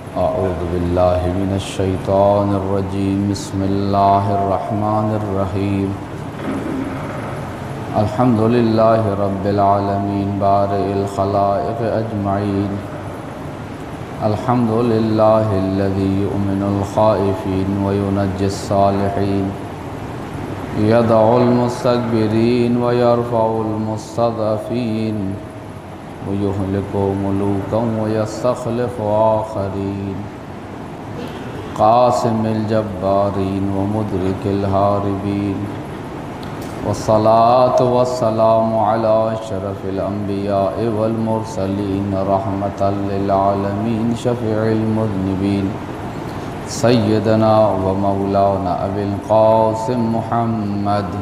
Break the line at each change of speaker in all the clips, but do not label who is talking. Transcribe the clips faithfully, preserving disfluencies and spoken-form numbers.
اعوذ باللہ من الشیطان الرجیم بسم اللہ الرحمن الرحیم الحمد للہ رب العالمین بارئ الخلائق اجمعین الحمد للہ الذی یؤمن الخائفین وینجی الصالحین یدع المستکبرین ویرفع المستضعفین وَيُهْلِكُ مُلُوكًا وَيَسْتَخْلِفُ آخَرِينَ قاسم الجبارین ومدرک الہاربین والصلاة والسلام علی اشرف الانبیاء والمرسلین رحمتا للعالمین شفیع المذنبین سیدنا و مولانا ابی القاسم محمد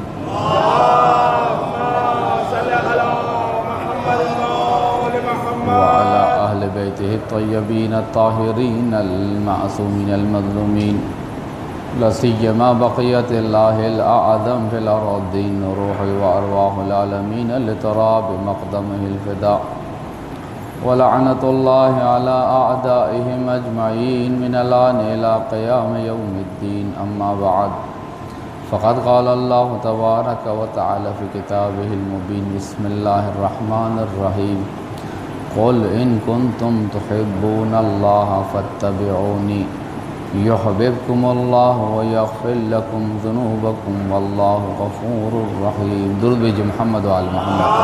وعلى أهل بيته الطيبين الطاهرين المعصومين المظلومين لا سيما بقية الله الأعظم في الأرضين روح وأرواح العالمين لترى بمقدمه الفداء ولعنة الله على أعدائهم أجمعين من الآن إلى قيام يوم الدين أما بعد فقد قال الله تبارك وتعالى في كتابه المبين بسم الله الرحمن الرحيم قل ان کنتم تحبون اللہ فاتبعونی یحببکم اللہ ویغفر لکم ذنوبکم واللہ غفور رحیم۔ درود بھیجئے محمد و آل محمد۔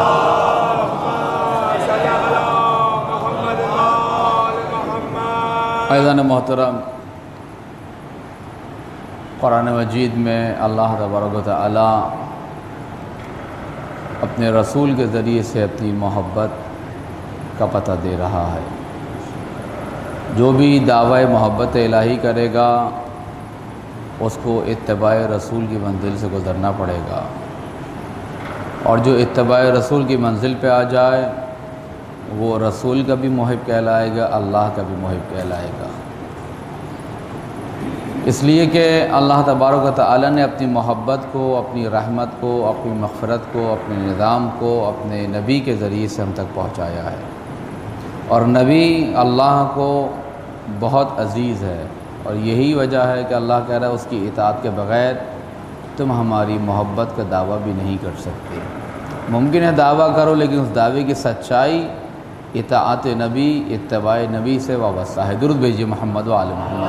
عزیزان محترم، قرآن مجید میں اللہ تبارک و تعالی اپنے رسول کے ذریعے سے اپنی محبت کا پتہ دے رہا ہے۔ جو بھی دعوی محبت الہی کرے گا اس کو اتباع رسول کی منزل سے گزرنا پڑے گا، اور جو اتباع رسول کی منزل پہ آ جائے وہ رسول کا بھی محب کہلائے گا، اللہ کا بھی محب کہلائے گا۔ اس لیے کہ اللہ تبارک و تعالی نے اپنی محبت کو، اپنی رحمت کو، اپنی مغفرت کو، اپنے نظام کو اپنے نبی کے ذریعے سے ہم تک پہنچایا ہے، اور نبی اللہ کو بہت عزیز ہے، اور یہی وجہ ہے کہ اللہ کہہ رہا ہے اس کی اطاعت کے بغیر تم ہماری محبت کا دعویٰ بھی نہیں کر سکتے۔ ممکن ہے دعویٰ کرو لیکن اس دعوے کی سچائی اطاعت نبی، اتباع نبی سے وابستہ ہے۔ درود بھیجئے محمد و آل محمد۔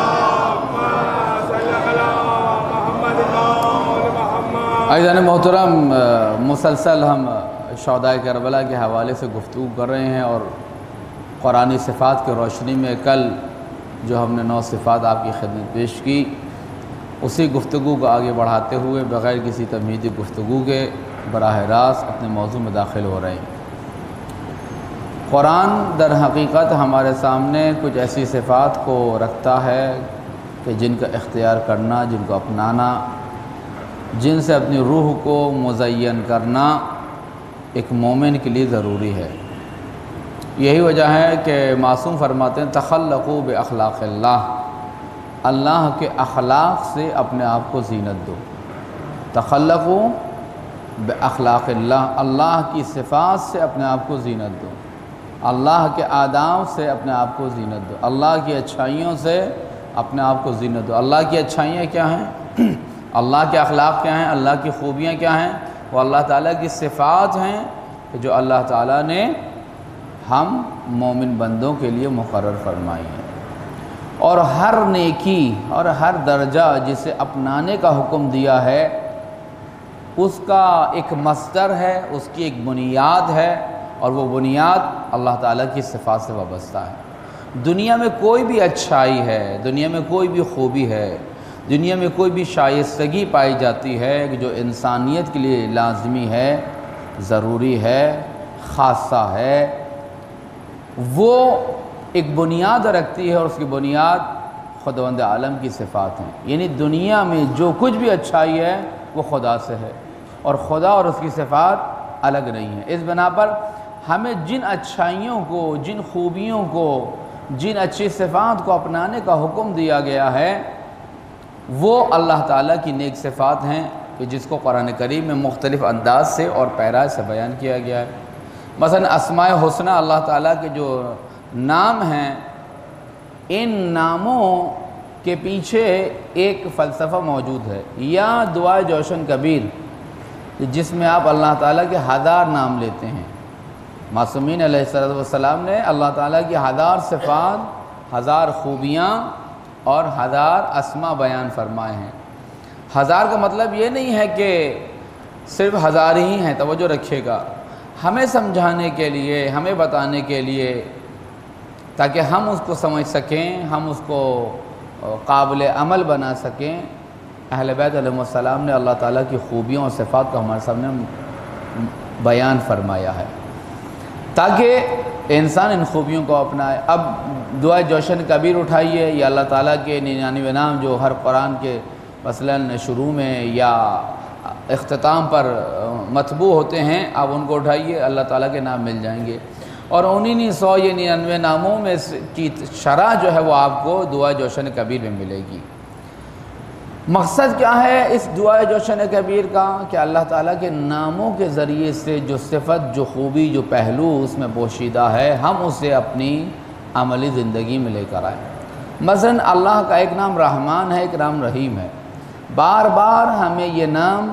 عزیزان محترم، مسلسل ہم شہداء کربلا کے حوالے سے گفتگو کر رہے ہیں، اور قرآنی صفات کی روشنی میں کل جو ہم نے نو صفات آپ کی خدمت پیش کی، اسی گفتگو کو آگے بڑھاتے ہوئے بغیر کسی تمہیدی گفتگو کے براہ راست اپنے موضوع میں داخل ہو رہے ہیں۔ قرآن در حقیقت ہمارے سامنے کچھ ایسی صفات کو رکھتا ہے کہ جن کا اختیار کرنا، جن کو اپنانا، جن سے اپنی روح کو مزین کرنا ایک مومن کے لیے ضروری ہے۔ یہی وجہ ہے کہ معصوم فرماتے ہیں تخلقوا باخلاق اللہ، اللہ کے اخلاق سے اپنے آپ کو زینت دو۔ تخلقوا باخلاق اللہ، اللہ کی صفات سے اپنے آپ کو زینت دو، اللہ کے آداب سے اپنے آپ کو زینت دو، اللہ کی اچھائیوں سے اپنے آپ کو زینت دو۔ اللہ کی اچھائیاں کیا ہیں؟ اللہ کے اخلاق کیا ہیں؟ اللہ کی خوبیاں کیا ہیں؟ وہ اللہ تعالیٰ کی صفات ہیں جو اللہ تعالیٰ نے ہم مومن بندوں کے لیے مقرر فرمائی ہیں، اور ہر نیکی اور ہر درجہ جسے اپنانے کا حکم دیا ہے اس کا ایک مصدر ہے، اس کی ایک بنیاد ہے، اور وہ بنیاد اللہ تعالیٰ کی صفات سے وابستہ ہے۔ دنیا میں کوئی بھی اچھائی ہے، دنیا میں کوئی بھی خوبی ہے، دنیا میں کوئی بھی شائستگی پائی جاتی ہے کہ جو انسانیت کے لیے لازمی ہے، ضروری ہے، خاصہ ہے، وہ ایک بنیاد رکھتی ہے، اور اس کی بنیاد خداوند عالم کی صفات ہیں۔ یعنی دنیا میں جو کچھ بھی اچھائی ہے وہ خدا سے ہے، اور خدا اور اس کی صفات الگ نہیں ہیں۔ اس بنا پر ہمیں جن اچھائیوں کو، جن خوبیوں کو، جن اچھی صفات کو اپنانے کا حکم دیا گیا ہے وہ اللہ تعالیٰ کی نیک صفات ہیں کہ جس کو قرآن کریم میں مختلف انداز سے اور پیراج سے بیان کیا گیا ہے۔ مثلا اسماء حسنہ اللہ تعالیٰ کے جو نام ہیں ان ناموں کے پیچھے ایک فلسفہ موجود ہے، یا دعائے جوشن کبیر جس میں آپ اللہ تعالیٰ کے ہزار نام لیتے ہیں۔ معصومین علیہ الصلوۃ والسلام نے اللہ تعالیٰ کی ہزار صفات، ہزار خوبیاں اور ہزار اسما بیان فرمائے ہیں۔ ہزار کا مطلب یہ نہیں ہے کہ صرف ہزار ہی ہیں، توجہ رکھیے گا، ہمیں سمجھانے کے لیے، ہمیں بتانے کے لیے، تاکہ ہم اس کو سمجھ سکیں، ہم اس کو قابل عمل بنا سکیں۔ اہل بیت علیہ السلام نے اللہ تعالیٰ کی خوبیوں اور صفات کو ہمارے سامنے بیان فرمایا ہے تاکہ انسان ان خوبیوں کو اپنائے۔ اب دعائے جوشن کبیر اٹھائیے، یا اللہ تعالیٰ کے ننانوے نام جو ہر قرآن کے مثلاً شروع میں یا اختتام پر مطبوع ہوتے ہیں، آپ ان کو اٹھائیے، اللہ تعالیٰ کے نام مل جائیں گے، اور انہی سو یہ ننانوے ناموں میں کی شرح جو ہے وہ آپ کو دعائے جوشن کبیر میں ملے گی۔ مقصد کیا ہے اس دعائے جوشن کبیر کا؟ کہ اللہ تعالیٰ کے ناموں کے ذریعے سے جو صفت، جو خوبی، جو پہلو اس میں پوشیدہ ہے، ہم اسے اپنی عملی زندگی میں لے کر آئیں۔ مثلاً اللہ کا ایک نام رحمان ہے، ایک نام رحیم ہے، بار بار ہمیں یہ نام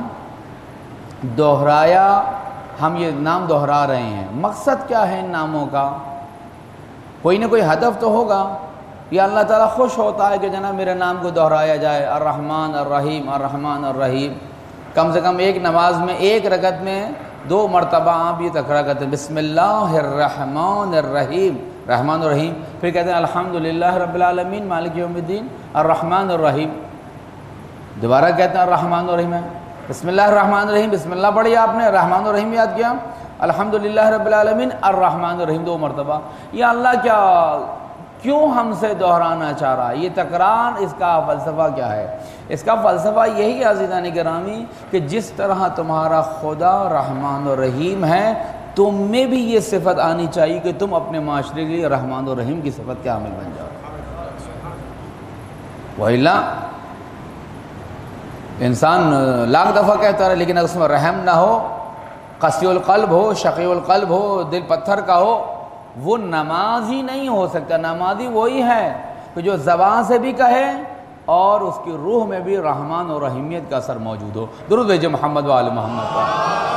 دہرایا، ہم یہ نام دہرا رہے ہیں۔ مقصد کیا ہے ان ناموں کا؟ کوئی نہ کوئی ہدف تو ہوگا، یا اللہ تعالیٰ خوش ہوتا ہے کہ جناب میرے نام کو دہرایا جائے، الرحمن الرحیم الرحمن الرحیم۔ کم سے کم ایک نماز میں ایک رکعت میں دو مرتبہ آپ یہ تکرار کرتے ہیں، بسم اللہ الرحمن الرحیم، رحمان الرحیم، پھر کہتے ہیں الحمدللہ رب العالمین مالک یوم الدین الرحمن الرحیم، دوبارہ کہتے ہیں الرحمن الرحیم ہے، بسم اللہ الرحمن الرحیم، بسم اللہ پڑھی آپ نے، الرحمن الرحیم یاد کیا، الحمدللہ رب العالمین الرحمن الرحیم دو مرتبہ۔ یا اللہ کیا کیوں ہم سے دہرانا چاہ رہا ہے؟ یہ تکرار، اس کا فلسفہ کیا ہے؟ اس کا فلسفہ یہی ہے عزیزان گرامی کہ جس طرح تمہارا خدا رحمان و رحیم ہے، تم میں بھی یہ صفت آنی چاہیے کہ تم اپنے معاشرے کے لیے رحمان و رحیم کی صفت کے عامل بن جاؤ۔ وَإِلَّا انسان لاکھ دفعہ کہتا رہے، لیکن اگر اس میں رحم نہ ہو، قسی القلب ہو، شقی القلب ہو، دل پتھر کا ہو، وہ نمازی نہیں ہو سکتا۔ نمازی وہی ہے کہ جو زبان سے بھی کہے اور اس کی روح میں بھی رحمان اور رحیمیت کا اثر موجود ہو۔ درود بھیجئے محمد و آل محمد پر۔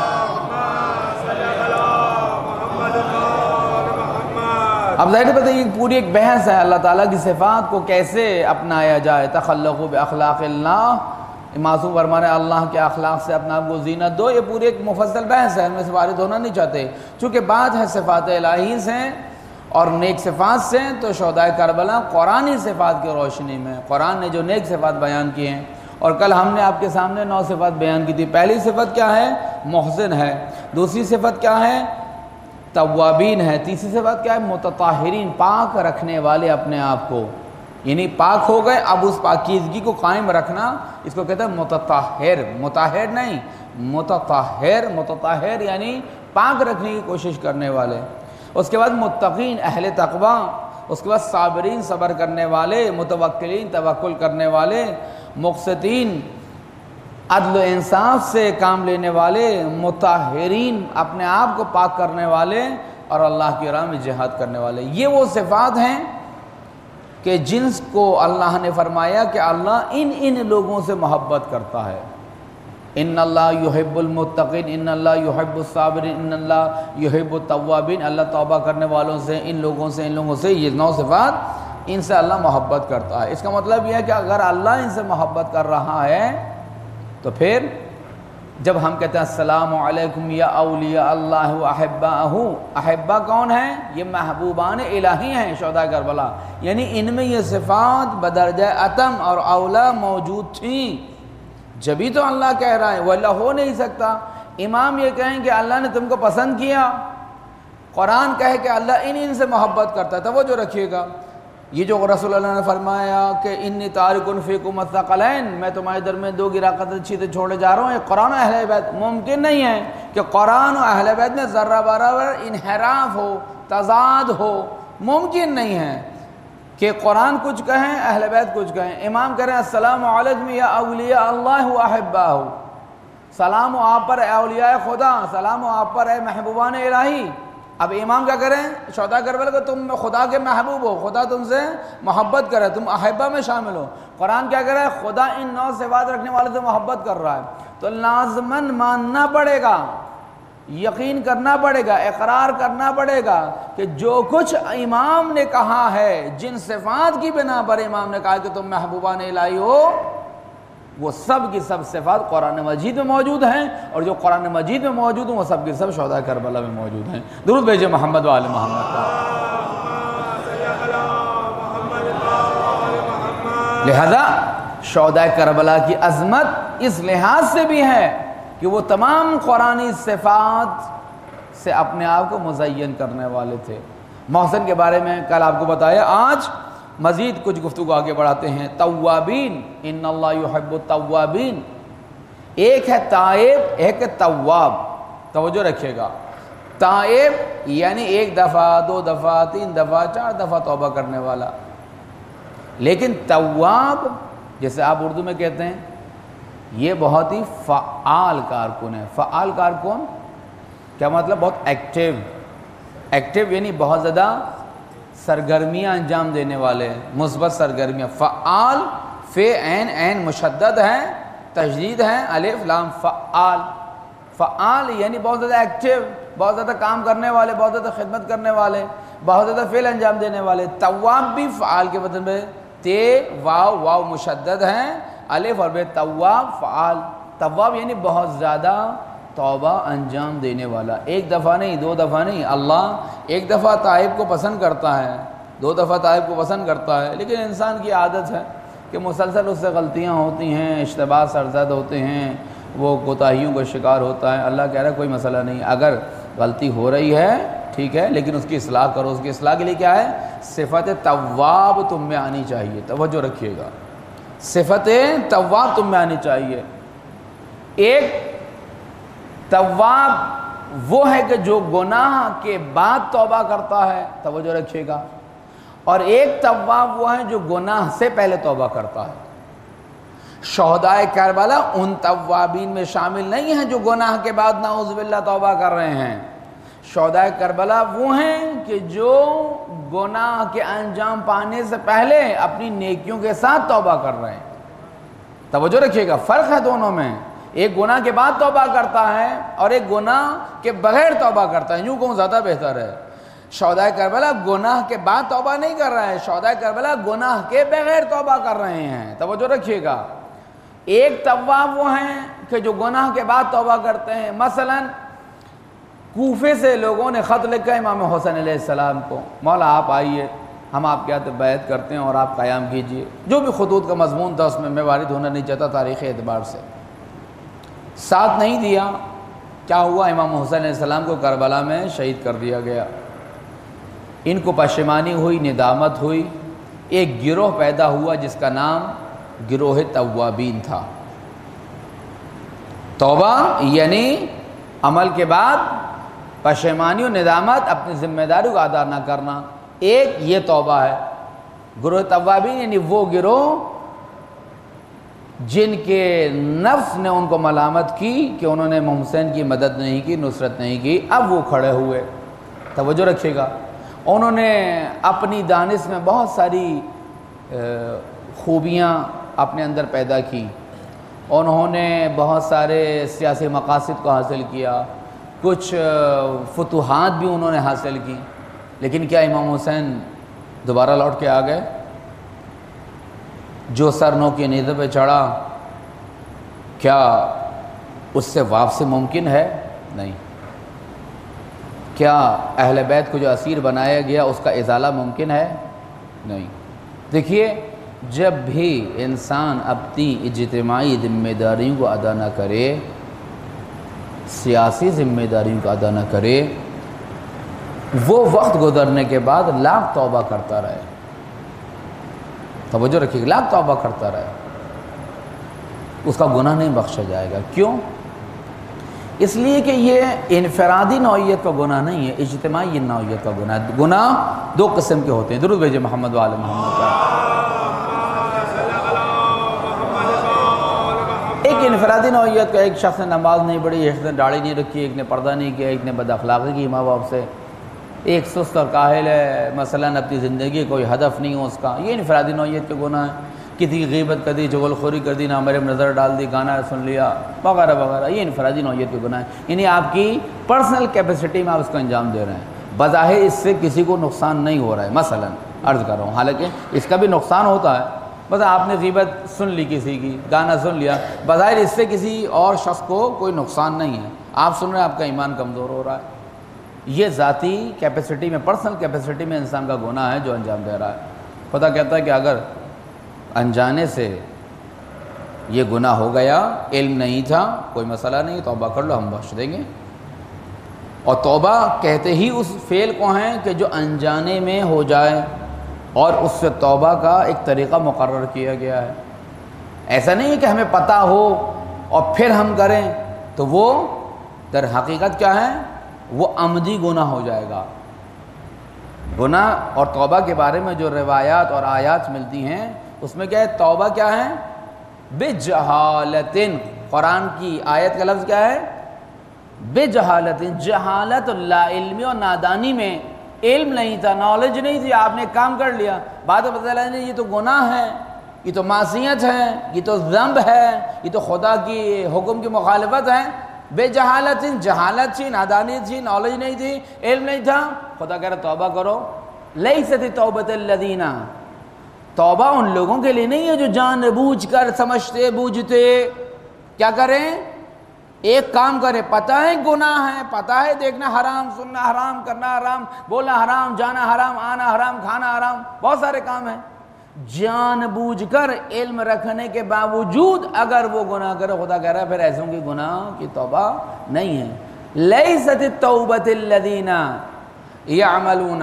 اب ظاہر بات ہے یہ پوری ایک بحث ہے اللہ تعالیٰ کی صفات کو کیسے اپنایا جائے۔ تخلقوا باخلاق اللہ، معصوم فرما رہے اللہ کے اخلاق سے اپنا آپ کو زینت دو، یہ پوری ایک مفصل بحث ہے، ہم اس سے وارد ہونا نہیں چاہتے، چونکہ بات ہے صفات الہی سے اور نیک صفات سے، تو شہدائے کربلا قرآنی صفات کی روشنی میں قرآن نے جو نیک صفات بیان کی ہیں، اور کل ہم نے آپ کے سامنے نو صفات بیان کی تھی۔ پہلی صفت کیا ہے؟ محسن ہے۔ دوسری صفت کیا ہے؟ توابین ہے۔ تیسری صفت کیا ہے؟ متطہرین، پاک رکھنے والے اپنے آپ کو، یعنی پاک ہو گئے، اب اس پاکیزگی کو قائم رکھنا، اس کو کہتے ہیں متطہر، مطہر نہیں، متطہر، متطہر یعنی پاک رکھنے کی کوشش کرنے والے۔ اس کے بعد متقین، اہل تقوی، اس کے بعد صابرین، صبر کرنے والے، متوکلین، توکل کرنے والے، مقسطین، عدل و انصاف سے کام لینے والے، مطہرین، اپنے آپ کو پاک کرنے والے، اور اللہ کی راہ میں جہاد کرنے والے۔ یہ وہ صفات ہیں کہ جن کو اللہ نے فرمایا کہ اللہ ان ان لوگوں سے محبت کرتا ہے۔ ان اللہ یحب المتقین، ان اللہ یحب الصابرین، ان اللہ یحب التوابین، اللہ توبہ کرنے والوں سے، ان لوگوں سے، ان لوگوں سے، یہ نو صفات، ان سے اللہ محبت کرتا ہے۔ اس کا مطلب یہ ہے کہ اگر اللہ ان سے محبت کر رہا ہے تو پھر جب ہم کہتے ہیں السلام علیکم یا اولیاء اللہ و احباءہ، احبا کون ہیں؟ یہ محبوبان الہی ہیں شہداء کربلا، یعنی ان میں یہ صفات بدرجہ اتم اور اولا موجود تھیں، جبھی تو اللہ کہہ رہا ہے، واللہ ہو نہیں سکتا امام یہ کہیں کہ اللہ نے تم کو پسند کیا، قرآن کہے کہ اللہ ان ان سے محبت کرتا ہے۔ توجہ رکھیے گا، یہ جو رسول اللہ نے فرمایا کہ انی تارک فیکم الثقلین، میں تمہارے درمیان دو گرا قدر چیزیں چھوڑے جا رہا ہوں، یہ قرآن و اہل بیت، ممکن نہیں ہے کہ قرآن و اہل بیت میں ذرہ برابر انحراف ہو، تضاد ہو، ممکن نہیں ہے کہ قرآن کچھ کہیں اہل بیت کچھ کہیں۔ امام کہہ رہے ہیں السلام علیکم یا اولیاء اللہ و احباہ، سلام و آپ پر اے اولیاء خدا، سلام و آپ پر اے محبوبان الہی، اب امام کیا کریں؟ شہداء کربلا کہ تم خدا کے محبوب ہو، خدا تم سے محبت کرے، تم احبہ میں شامل ہو۔ قرآن کیا کر رہا ہے؟ خدا ان نو صفات رکھنے والے سے محبت کر رہا ہے، تو لازماً ماننا پڑے گا، یقین کرنا پڑے گا، اقرار کرنا پڑے گا کہ جو کچھ امام نے کہا ہے، جن صفات کی بنا پر امام نے کہا کہ تم محبوبان الہی ہو، وہ سب کی سب صفات قرآن مجید میں موجود ہیں، اور جو قرآن مجید میں موجود ہیں وہ سب کی سب شہداء کربلا میں موجود ہیں۔ درود بھیجے محمد و آل محمد کا۔ لہذا شہداء کربلا کی عظمت اس لحاظ سے بھی ہے کہ وہ تمام قرآنی صفات سے اپنے آپ کو مزین کرنے والے تھے۔ محسن کے بارے میں کل آپ کو بتایا، آج مزید کچھ گفتگو آگے بڑھاتے ہیں۔ توابین، ان اللہ یحب التوابین، ایک ہے تائب، ایک ہے تواب۔ توجہ رکھیے گا، تائب یعنی ایک دفعہ، دو دفعہ، تین دفعہ، چار دفعہ توبہ کرنے والا، لیکن تواب جیسے آپ اردو میں کہتے ہیں، یہ بہت ہی فعال کارکن ہے۔ فعال کارکن کیا مطلب؟ بہت ایکٹیو، ایکٹیو یعنی بہت زیادہ سرگرمیاں انجام دینے والے، مثبت سرگرمیاں۔ فعال، فے عین عین مشدد ہے، تشدید ہے، الف لام، فعال۔ فعال یعنی بہت زیادہ ایکٹیو، بہت زیادہ کام کرنے والے، بہت زیادہ خدمت کرنے والے، بہت زیادہ فعل انجام دینے والے۔ تواب بھی فعال کے وزن میں تے واو واو مشدد ہیں، الف اور بے، تواب فعال۔ تواب یعنی بہت زیادہ توبہ انجام دینے والا، ایک دفعہ نہیں، دو دفعہ نہیں۔ اللہ ایک دفعہ تائب کو پسند کرتا ہے، دو دفعہ تائب کو پسند کرتا ہے، لیکن انسان کی عادت ہے کہ مسلسل اس سے غلطیاں ہوتی ہیں، اشتباہ سرزد ہوتے ہیں، وہ کوتاہیوں کا شکار ہوتا ہے۔ اللہ کہہ رہا ہے کوئی مسئلہ نہیں، اگر غلطی ہو رہی ہے ٹھیک ہے، لیکن اس کی اصلاح کرو۔ اس کی اصلاح کے لیے کیا ہے؟ صفت تواب تم میں آنی چاہیے۔ توجہ رکھیے گا، صفت تواب تم میں آنی چاہیے۔ ایک تواب وہ ہے کہ جو گناہ کے بعد توبہ کرتا ہے، توجہ رکھیے گا، اور ایک تواب وہ ہے جو گناہ سے پہلے توبہ کرتا ہے۔ شہداء کربلا ان توابین میں شامل نہیں ہیں جو گناہ کے بعد نعوذ باللہ توبہ کر رہے ہیں۔ شہداء کربلا وہ ہیں کہ جو گناہ کے انجام پانے سے پہلے اپنی نیکیوں کے ساتھ توبہ کر رہے ہیں۔ توجہ رکھیے گا، فرق ہے دونوں میں۔ ایک گناہ کے بعد توبہ کرتا ہے اور ایک گناہ کے بغیر توبہ کرتا ہے، یوں کہوں زیادہ بہتر ہے۔ شہداء کربلا گناہ کے بعد توبہ نہیں کر رہا ہے، شہداء کربلا گناہ کے بغیر توبہ کر رہے ہیں۔ توجہ رکھیے گا، ایک تواب وہ ہیں کہ جو گناہ کے بعد توبہ کرتے ہیں۔ مثلا کوفے سے لوگوں نے خط لکھا امام حسین علیہ السلام کو، مولا آپ آئیے، ہم آپ کے ہاتھ بیعت کرتے ہیں اور آپ قیام کیجئے۔ جو بھی خطوط کا مضمون تھا اس میں میں وارد ہونا نہیں چاہتا تاریخی اعتبار سے، ساتھ نہیں دیا۔ کیا ہوا؟ امام حسین علیہ السلام کو کربلا میں شہید کر دیا گیا۔ ان کو پشیمانی ہوئی، ندامت ہوئی، ایک گروہ پیدا ہوا جس کا نام گروہ توابین تھا۔ توبہ یعنی عمل کے بعد پشیمانی و ندامت، اپنی ذمہ داری کو ادا نہ کرنا، ایک یہ توبہ ہے۔ گروہ توابین یعنی وہ گروہ جن کے نفس نے ان کو ملامت کی کہ انہوں نے امام حسین کی مدد نہیں کی، نصرت نہیں کی، اب وہ کھڑے ہوئے۔ توجہ رکھیے گا، انہوں نے اپنی دانش میں بہت ساری خوبیاں اپنے اندر پیدا کی، انہوں نے بہت سارے سیاسی مقاصد کو حاصل کیا، کچھ فتوحات بھی انہوں نے حاصل کی، لیکن کیا امام حسین دوبارہ لوٹ کے آ گئے؟ جو سر نو کی نیزے پہ چڑھا، کیا اس سے واپسی ممکن ہے؟ نہیں۔ کیا اہل بیت کو جو اسیر بنایا گیا اس کا ازالہ ممکن ہے؟ نہیں۔ دیکھیے، جب بھی انسان اپنی اجتماعی ذمہ داریوں کو ادا نہ کرے، سیاسی ذمہ داریوں کو ادا نہ کرے، وہ وقت گزرنے کے بعد لاکھ توبہ کرتا رہے، توجہ رکھیے، لاکھ توبہ کرتا رہے، اس کا گناہ نہیں بخشا جائے گا۔ کیوں؟ اس لیے کہ یہ انفرادی نوعیت کا گناہ نہیں ہے، اجتماعی نوعیت کا گناہ ہے۔ گناہ دو قسم کے ہوتے ہیں۔ درود بھیجے محمد و آل محمد کا۔ ایک انفرادی نوعیت کا، ایک شخص نے نماز نہیں پڑھی، ایک نے داڑھی نہیں رکھی، ایک نے پردہ نہیں کیا، ایک نے بد اخلاقی کی ماں باپ سے، ایک سست اور کاہل ہے، مثلاً اپنی زندگی کوئی ہدف نہیں ہو اس کا، یہ انفرادی نوعیت کے گناہ ہیں۔ کسی کی غیبت کر دی، چغل خوری کر دی، نامرے میں نظر ڈال دی، گانا سن لیا وغیرہ وغیرہ، یہ انفرادی نوعیت کے گناہ ہیں، یعنی آپ کی پرسنل کیپیسٹی میں آپ اس کو انجام دے رہے ہیں، بظاہر اس سے کسی کو نقصان نہیں ہو رہا ہے، مثلاً عرض کر رہا ہوں، حالانکہ اس کا بھی نقصان ہوتا ہے، بس آپ نے غیبت سن لی کسی کی، گانا سن لیا، بظاہر اس سے کسی اور شخص کو کوئی نقصان نہیں ہے، آپ سن رہے ہیں، آپ کا ایمان کمزور ہو رہا ہے، یہ ذاتی کیپیسٹی میں، پرسنل کیپیسٹی میں انسان کا گناہ ہے جو انجام دے رہا ہے۔ خدا کہتا ہے کہ اگر انجانے سے یہ گناہ ہو گیا، علم نہیں تھا، کوئی مسئلہ نہیں، توبہ کر لو، ہم بخش دیں گے۔ اور توبہ کہتے ہی اس فعل کو ہیں کہ جو انجانے میں ہو جائے، اور اس سے توبہ کا ایک طریقہ مقرر کیا گیا ہے، ایسا نہیں ہے کہ ہمیں پتہ ہو اور پھر ہم کریں، تو وہ در حقیقت کیا ہے، وہ عمدی گناہ ہو جائے گا۔ گناہ اور توبہ کے بارے میں جو روایات اور آیات ملتی ہیں، اس میں کیا ہے، توبہ کیا ہے، بجہالتن، قرآن کی آیت کا لفظ کیا ہے، بجہالتن، جہالت، لا علمی اور نادانی میں، علم نہیں تھا، نالج نہیں تھی، آپ نے کام کر لیا، بعد میں پتہ چلا یہ تو گناہ ہے، یہ تو معصیت ہے، یہ تو ذنب ہے، یہ تو خدا کی حکم کی مخالفت ہے، بے جہالت، جہالت تھی، نادانی تھی، نالج نہیں تھی، علم نہیں تھا، خدا کہہ رہا توبہ کرو۔ لیست توبۃ الذین، توبہ ان لوگوں کے لیے نہیں ہے جو جان بوجھ کر، سمجھتے بوجھتے کیا کریں، ایک کام کرے، پتہ ہے گناہ ہے، پتہ ہے دیکھنا حرام، سننا حرام، کرنا حرام، بولنا حرام، جانا حرام، آنا حرام، کھانا حرام، بہت سارے کام ہیں، جان بوجھ کر علم رکھنے کے باوجود اگر وہ گناہ کرے، خدا کہہ رہا ہے پھر ایسوں کی گناہ کی توبہ نہیں ہے۔ لیست التوبۃ الذین یعملون،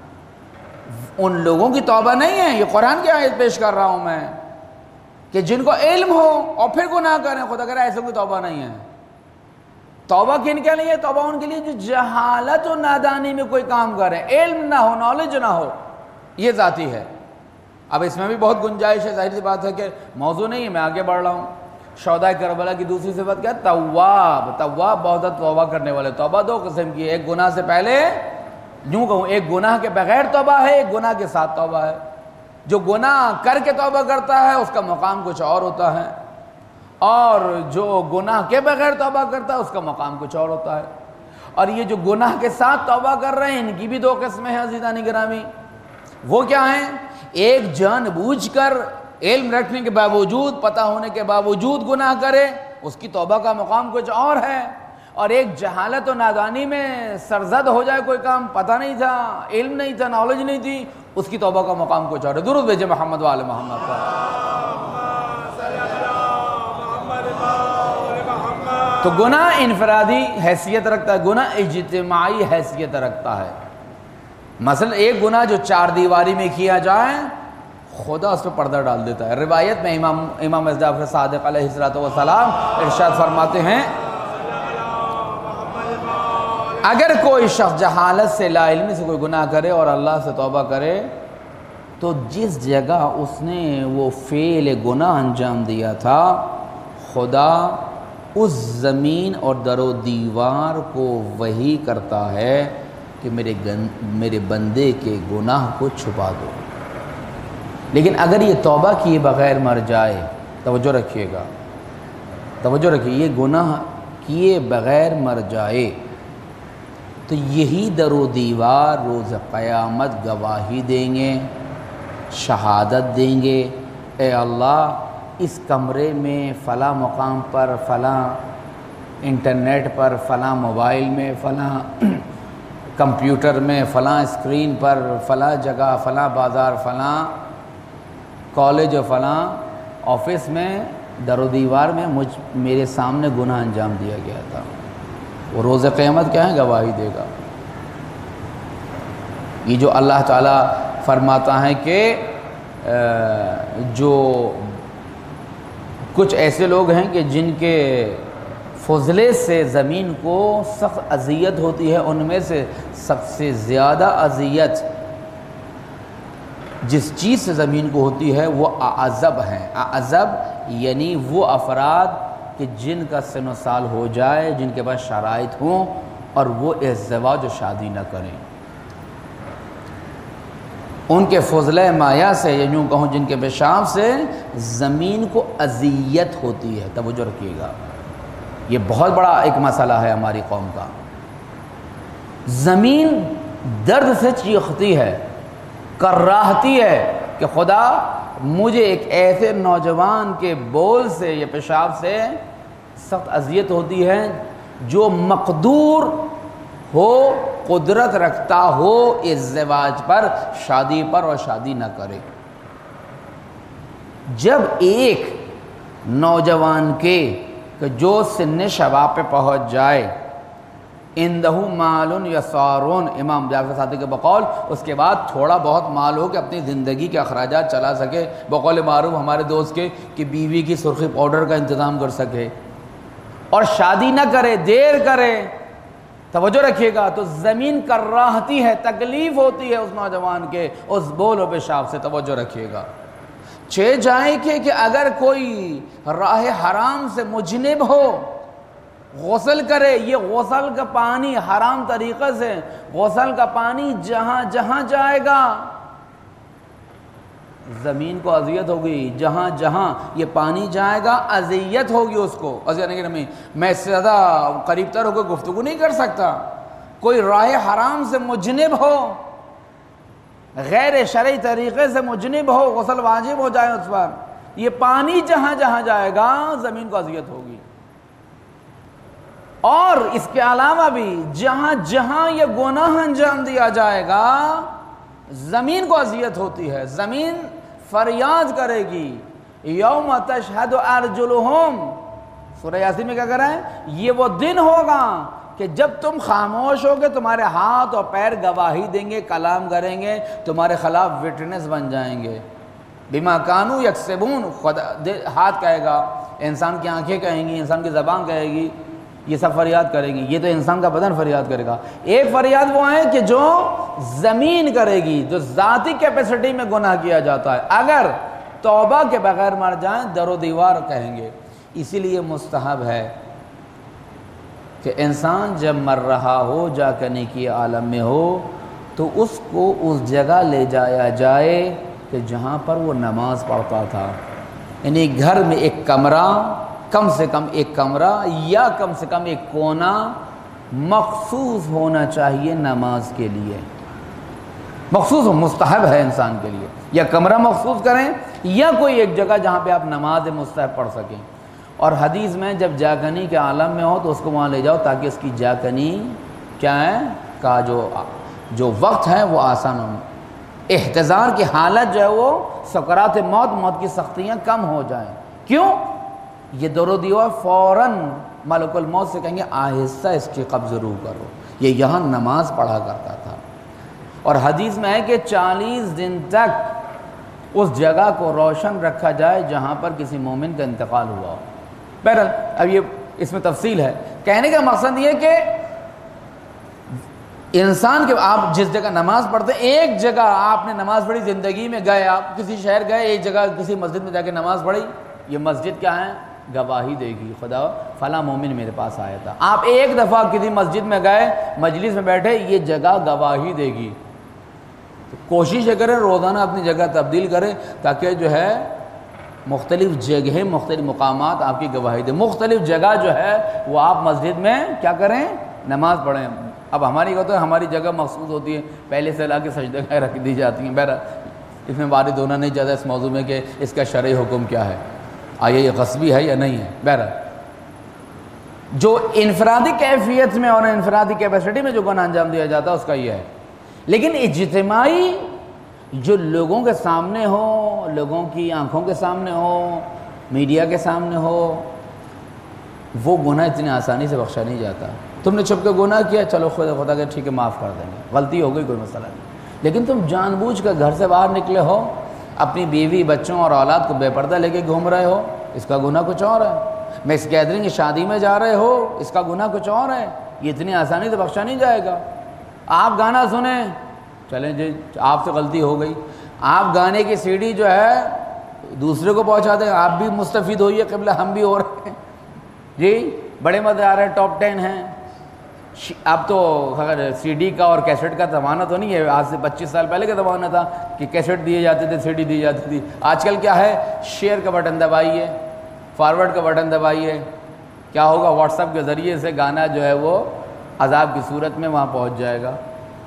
ان لوگوں کی توبہ نہیں ہے، یہ قرآن کی آیت پیش کر رہا ہوں میں، کہ جن کو علم ہو اور پھر گناہ کریں، خدا کہہ رہا ہے ایسوں کی توبہ نہیں ہے۔ توبہ کن کے لیے؟ توبہ ان کے لیے جو جہالت و نادانی میں کوئی کام کرے، علم نہ ہو، نالج نہ ہو، یہ ذاتی ہے۔ اب اس میں بھی بہت گنجائش ہے، ظاہر سی بات ہے کہ موضوع نہیں ہے، میں آگے بڑھ رہا ہوں۔ شہدائے کربلا کی دوسری صفت کیا ہے؟ تواب، تواب بہت توبہ کرنے والے۔ توبہ دو قسم کی ہے، ایک گناہ سے پہلے، یوں کہوں ایک گناہ کے بغیر توبہ ہے، ایک گناہ کے ساتھ توبہ ہے۔ جو گناہ کر کے توبہ کرتا ہے اس کا مقام کچھ اور ہوتا ہے، اور جو گناہ کے بغیر توبہ کرتا ہے اس کا مقام کچھ اور ہوتا ہے۔ اور یہ جو گناہ کے ساتھ توبہ کر رہے ہیں، ان کی بھی دو قسمیں ہیں عزیزان گرامی۔ وہ کیا ہیں؟ ایک جان بوجھ کر علم رکھنے کے باوجود، پتہ ہونے کے باوجود گناہ کرے، اس کی توبہ کا مقام کچھ اور ہے۔ اور ایک جہالت و نادانی میں سرزد ہو جائے کوئی کام، پتہ نہیں تھا، علم نہیں تھا، نالج نہیں تھی، اس کی توبہ کا مقام کچھ اور ہے۔ درود بھیجے محمد وآل محمد پر۔ تو گناہ انفرادی حیثیت رکھتا ہے، گناہ اجتماعی حیثیت رکھتا ہے۔ مثلا ایک گناہ جو چار دیواری میں کیا جائے، خدا اس پہ پردہ ڈال دیتا ہے۔ روایت میں امام امام جعفر صادق علیہ الصلوۃ والسلام ارشاد فرماتے ہیں، اگر کوئی شخص جہالت سے، لا علمی سے کوئی گناہ کرے اور اللہ سے توبہ کرے، تو جس جگہ اس نے وہ فعل گناہ انجام دیا تھا، خدا اس زمین اور در و دیوار کو وحی کرتا ہے کہ میرے گن میرے بندے کے گناہ کو چھپا دو۔ لیکن اگر یہ توبہ کیے بغیر مر جائے، توجہ رکھیے گا، توجہ رکھیے، یہ گناہ کیے بغیر مر جائے تو یہی در و دیوار روز قیامت گواہی دیں گے، شہادت دیں گے، اے اللہ اس کمرے میں فلاں مقام پر، فلاں انٹرنیٹ پر، فلاں موبائل میں، فلاں کمپیوٹر میں، فلاں اسکرین پر، فلاں جگہ، فلاں بازار، فلاں کالج و فلاں آفس میں، در و دیوار میں مجھ میرے سامنے گناہ انجام دیا گیا تھا۔ وہ روز قیامت کیا ہے؟ گواہی دے گا۔ یہ جو اللہ تعالیٰ فرماتا ہے کہ جو کچھ ایسے لوگ ہیں کہ جن کے فضلے سے زمین کو سخت اذیت ہوتی ہے، ان میں سے سب سے زیادہ اذیت جس چیز سے زمین کو ہوتی ہے وہ اعزب ہیں۔ اعزب یعنی وہ افراد کہ جن کا سن و سال ہو جائے، جن کے پاس شرائط ہوں اور وہ ازدواج و شادی نہ کریں۔ ان کے فضلہ مایہ سے، یا یوں کہوں جن کے پیشاب سے زمین کو اذیت ہوتی ہے۔ توجہ رکھیے گا، یہ بہت بڑا ایک مسئلہ ہے ہماری قوم کا۔ زمین درد سے چیختی ہے، کراہتی ہے کہ خدا مجھے ایک ایسے نوجوان کے بول سے یا پیشاب سے سخت اذیت ہوتی ہے جو مقدور ہو، قدرت رکھتا ہو ازدواج پر، شادی پر، اور شادی نہ کرے۔ جب ایک نوجوان کے کہ جو سن شباب پہ پہنچ جائے، اندہ مال یسارون، امام جعفر صادق کے بقول، اس کے بعد تھوڑا بہت مال ہو کہ اپنی زندگی کے اخراجات چلا سکے، بقول معروف ہمارے دوست کے کہ بیوی کی سرخی پاؤڈر کا انتظام کر سکے، اور شادی نہ کرے، دیر کرے، توجہ رکھیے گا، تو زمین کراہتی ہے، تکلیف ہوتی ہے اس نوجوان کے اس بول و پیشاب سے۔ توجہ رکھیے گا، چھ جائیں کہ کہ اگر کوئی راہ حرام سے مجنب ہو، غسل کرے، یہ غسل کا پانی حرام طریقے سے، غسل کا پانی جہاں جہاں جائے گا زمین کو اذیت ہوگی، جہاں جہاں یہ پانی جائے گا اذیت ہوگی اس کو۔ اذیت نہیں، میں اس سے زیادہ قریب تر ہو کے گفتگو نہیں کر سکتا۔ کوئی راہ حرام سے مجنب ہو، غیر شرعی طریقے سے مجنب ہو، غسل واجب ہو جائے اس پر، یہ پانی جہاں جہاں جائے گا زمین کو اذیت ہوگی۔ اور اس کے علاوہ بھی جہاں جہاں یہ گناہ انجام دیا جائے گا زمین کو اذیت ہوتی ہے، زمین فریاد کرے گی، یوم تشہد ارجلہم، سورہ یاسین میں کیا کر رہا ہے؟ یہ وہ دن ہوگا کہ جب تم خاموش ہوگے تمہارے ہاتھ اور پیر گواہی دیں گے، کلام کریں گے، تمہارے خلاف وٹنس بن جائیں گے۔ بما کانوا یکسبون، خدا ہاتھ کہے گا، انسان کی آنکھیں کہیں گی، انسان کی زبان کہے گی، یہ سب فریاد کرے گی۔ یہ تو انسان کا بدن فریاد کرے گا۔ ایک فریاد وہ ہے کہ جو زمین کرے گی، جو ذاتی کیپیسٹی میں گناہ کیا جاتا ہے، اگر توبہ کے بغیر مر جائیں در و دیوار کہیں گے۔ اسی لیے مستحب ہے کہ انسان جب مر رہا ہو، جا کے نیکی عالم میں ہو، تو اس کو اس جگہ لے جایا جائے کہ جہاں پر وہ نماز پڑھتا تھا، یعنی گھر میں ایک کمرہ، کم سے کم ایک کمرہ یا کم سے کم ایک کونا مخصوص ہونا چاہیے نماز کے لیے، مخصوص ہو، مستحب ہے انسان کے لیے، یا کمرہ مخصوص کریں یا کوئی ایک جگہ جہاں پہ آپ نماز مستحب پڑھ سکیں۔ اور حدیث میں جب جاکنی کے عالم میں ہو تو اس کو وہاں لے جاؤ تاکہ اس کی جاکنی کیا ہے کا جو جو وقت ہے وہ آسان ہو، احتضار کی حالت جو ہے وہ سکرات موت، موت کی سختیاں کم ہو جائیں۔ کیوں؟ یہ در و دیوار فوراً ملک الموت سے کہیں گے آہستہ اس کی قبض روح کرو۔ یہ یہاں نماز پڑھا کرتا تھا، اور حدیث میں ہے کہ چالیس دن تک اس جگہ کو روشن رکھا جائے جہاں پر کسی مومن کا انتقال ہوا ہو۔ بہرحال اب یہ اس میں تفصیل ہے، کہنے کا مقصد یہ کہ انسان کے آپ جس جگہ نماز پڑھتے ہیں، ایک جگہ آپ نے نماز پڑھی زندگی میں، گئے آپ کسی شہر گئے، ایک جگہ کسی مسجد میں جا کے نماز پڑھی، یہ مسجد کیا ہے؟ گواہی دے گی، خدا فلاں مومن میرے پاس آیا تھا۔ آپ ایک دفعہ کسی مسجد میں گئے، مجلس میں بیٹھے، یہ جگہ گواہی دے گی۔ تو کوشش یہ کریں روزانہ اپنی جگہ تبدیل کریں تاکہ جو ہے مختلف جگہیں، مختلف مقامات آپ کی گواہی دیں۔ مختلف جگہ جو ہے وہ آپ مسجد میں کیا کریں؟ نماز پڑھیں۔ اب ہماری کو تو ہماری جگہ مخصوص ہوتی ہے، پہلے سے لا کے سجدہ رکھ دی جاتی ہیں۔ بہرحال اس میں وارد ہونا نہیں چاہتا اس موضوع میں کہ اس کا شرعی حکم کیا ہے، آیا یہ غصبی ہے یا نہیں ہے۔ بہرحال جو انفرادی کیفیت میں اور انفرادی کیپیسٹی میں جو گناہ انجام دیا جاتا ہے اس کا یہ ہے، لیکن اجتماعی جو لوگوں کے سامنے ہو، لوگوں کی آنکھوں کے سامنے ہو، میڈیا کے سامنے ہو، وہ گناہ اتنی آسانی سے بخشا نہیں جاتا۔ تم نے چھپ کے گناہ کیا، چلو خدا خدا کہ ٹھیک ہے معاف کر دیں گے، غلطی ہو گئی کوئی مسئلہ نہیں، لیکن تم جان بوجھ کر گھر سے باہر نکلے ہو، اپنی بیوی بچوں اور اولاد کو بے پردہ لے کے گھوم رہے ہو، اس کا گناہ کچھ اور ہے۔ میں اس گیدرنگ کی شادی میں جا رہے ہو، اس کا گناہ کچھ اور ہے، یہ اتنی آسانی سے بخشا نہیں جائے گا۔ آپ گانا سنیں، چلیں جی آپ سے غلطی ہو گئی، آپ گانے کی سی ڈی جو ہے دوسرے کو پہنچا دیں، آپ بھی مستفید ہوئیے، قبلہ ہم بھی ہو رہے ہیں جی، بڑے مزے آ رہے ہیں، ٹاپ ٹین ہیں، اب تو سی ڈی کا اور کیسٹ کا زمانہ تو نہیں ہے، آج سے پچیس سال پہلے کا زمانہ تھا کہ کیسٹ دیے جاتے تھے، سی ڈی دی جاتی تھی۔ آج کل کیا ہے، شیئر کا بٹن دبائیے، فارورڈ کا بٹن دبائیے، کیا ہوگا، واٹس ایپ کے ذریعے سے گانا جو ہے وہ عذاب کی صورت میں وہاں پہنچ جائے گا۔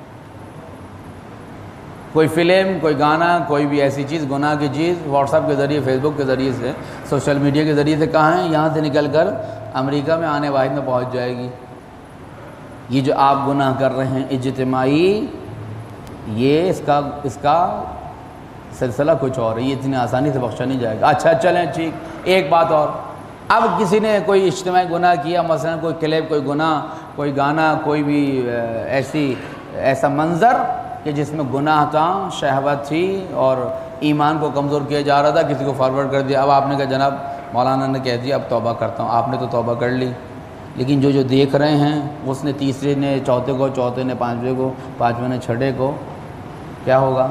کوئی فلم، کوئی گانا، کوئی بھی ایسی چیز، گناہ کی چیز، واٹس ایپ کے ذریعے، فیس بک کے ذریعے سے، سوشل میڈیا کے ذریعے سے کہاں ہے، یہاں سے نکل کر امریکہ میں آنے واحد میں پہنچ جائے گی۔ یہ جو آپ گناہ کر رہے ہیں اجتماعی، یہ اس کا اس کا سلسلہ کچھ اور ہے، یہ اتنی آسانی سے بخشا نہیں جائے گا۔ اچھا چلیں ٹھیک، ایک بات اور، اب کسی نے کوئی اجتماعی گناہ کیا، مثلا کوئی کلپ، کوئی گناہ، کوئی گانا، کوئی بھی ایسی ایسا منظر کہ جس میں گناہ تھا، شہوت تھی اور ایمان کو کمزور کیا جا رہا تھا، کسی کو فارورڈ کر دیا۔ اب آپ نے کہا جناب مولانا نے کہہ دیا اب توبہ کرتا ہوں، آپ نے تو توبہ کر لی، لیکن جو جو دیکھ رہے ہیں، اس نے تیسرے نے چوتھے کو، چوتھے نے پانچویں کو، پانچویں نے چھٹے کو، کیا ہوگا؟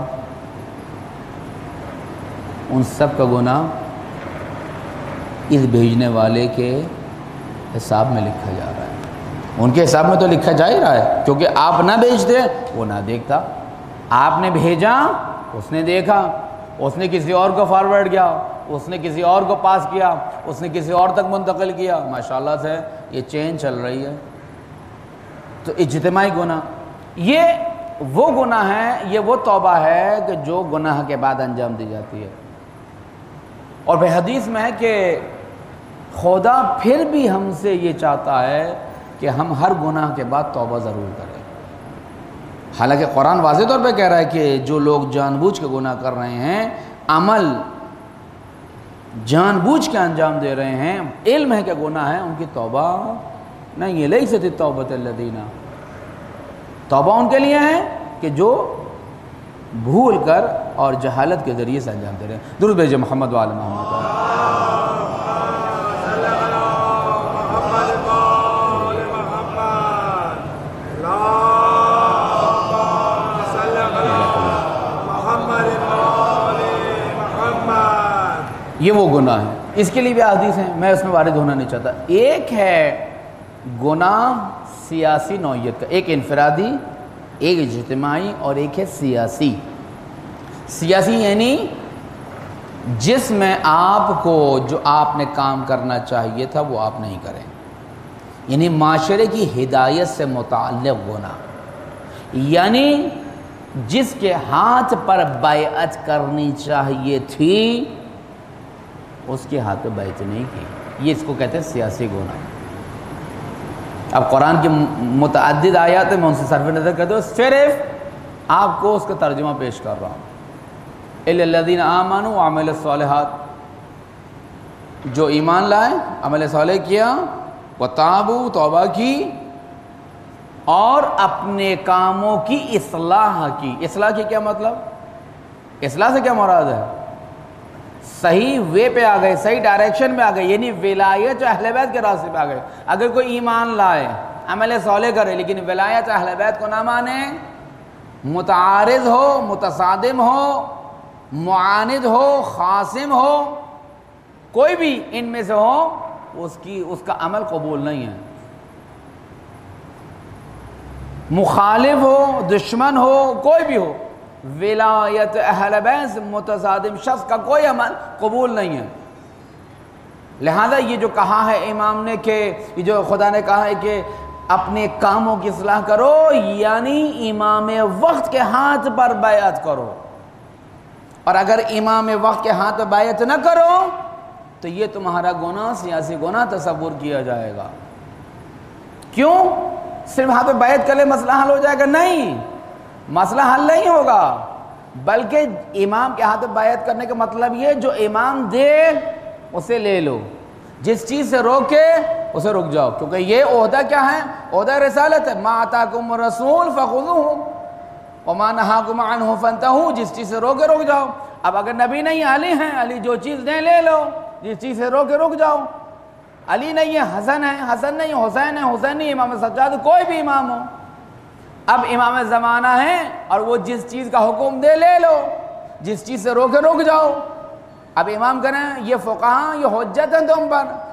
ان سب کا گناہ اس بھیجنے والے کے حساب میں لکھا جا رہا ہے۔ ان کے حساب میں تو لکھا جا ہی رہا ہے، کیونکہ آپ نہ بھیجتے وہ نہ دیکھتا، آپ نے بھیجا اس نے دیکھا، اس نے کسی اور کو فارورڈ کیا، اس نے کسی اور کو پاس کیا، اس نے کسی اور تک منتقل کیا، ماشاءاللہ سے یہ چین چل رہی ہے۔ تو اجتماعی گناہ یہ وہ گناہ ہے، یہ وہ توبہ ہے کہ جو گناہ کے بعد انجام دی جاتی ہے۔ اور پھر حدیث میں ہے کہ خدا پھر بھی ہم سے یہ چاہتا ہے کہ ہم ہر گناہ کے بعد توبہ ضرور کریں۔ حالانکہ قرآن واضح طور پہ کہہ رہا ہے کہ جو لوگ جان بوجھ کے گناہ کر رہے ہیں، عمل جان بوجھ کے انجام دے رہے ہیں، علم ہے کہ گناہ ہے، ان کی توبہ نہیں ہے، لیست التوبۃ الذین، توبہ ان کے لیے ہے کہ جو بھول کر اور جہالت کے ذریعے سے انجام دے رہے ہیں۔ درود بھیجے محمد وعلی محمد۔ یہ وہ گناہ ہے، اس کے لیے بھی حدیث ہیں، میں اس میں وارد ہونا نہیں چاہتا۔ ایک ہے گناہ سیاسی نوعیت کا، ایک انفرادی، ایک اجتماعی، اور ایک ہے سیاسی۔ سیاسی یعنی جس میں آپ کو جو آپ نے کام کرنا چاہیے تھا وہ آپ نہیں کریں، یعنی معاشرے کی ہدایت سے متعلق گناہ، یعنی جس کے ہاتھ پر بیعت کرنی چاہیے تھی اس کے ہاتھ پہ بیعت نہیں کی، یہ اس کو کہتے ہیں سیاسی گناہ۔ اب قرآن کی متعدد آیات میں ان سے صرف نظر کرتے ہو، صرف آپ کو اس کا ترجمہ پیش کر رہا ہوں۔ اِلَّا الَّذِينَ آمَنُوا وَعَمِلُوا الصَّالِحَاتِ، جو ایمان لائے، عمل صالح کیا، وَتَابُوا، توبہ کی، اور اپنے کاموں کی اصلاح کی۔ اصلاح کی کیا مطلب؟ اصلاح سے کیا مراد ہے؟ صحیح وے پہ آ گئے، صحیح ڈائریکشن میں آ گئے، یعنی ولایت اہل بیت کے راستے پہ آ گئے۔ اگر کوئی ایمان لائے، عمل صالح کرے، لیکن ولایت اہل بیت کو نہ مانے، متعارض ہو، متصادم ہو، معاند ہو، خاصم ہو، کوئی بھی ان میں سے ہو، اس کی اس کا عمل قبول نہیں ہے۔ مخالف ہو، دشمن ہو، کوئی بھی ہو، ولایت اہل بیت سے متصادم شخص کا کوئی عمل قبول نہیں ہے۔ لہذا یہ جو کہا ہے امام نے کہ یہ جو خدا نے کہا ہے کہ اپنے کاموں کی اصلاح کرو، یعنی امام وقت کے ہاتھ پر بیعت کرو، اور اگر امام وقت کے ہاتھ پر بیعت نہ کرو تو یہ تمہارا گناہ سیاسی گناہ تصور کیا جائے گا۔ کیوں؟ صرف ہاتھ پہ بیعت کر لے مسئلہ حل ہو جائے گا؟ نہیں، مسئلہ حل نہیں ہوگا، بلکہ امام کے ہاتھ پہ بیعت کرنے کا مطلب یہ جو امام دے اسے لے لو، جس چیز سے روکے اسے رک جاؤ، کیونکہ یہ عہدہ کیا ہے؟ عہدہ رسالت ہے۔ ما آتاکم الرسول فخذوہ وما نہاکم عنہ فانتہوا، جس چیز سے روکے رک جاؤ۔ اب اگر نبی نہیں علی ہیں، علی جو چیز دیں لے لو، جس چیز سے روکے رک جاؤ۔ علی نہیں ہے، حسن ہے، حسن نہیں، حسین ہے، حسین نہیں، امام سجاد، کوئی بھی امام ہو، اب امام زمانہ ہے اور وہ جس چیز کا حکم دے لے لو، جس چیز سے روکے رک جاؤ۔ اب امام کریں یہ فقہاں، یہ حجت ہیں تم پر،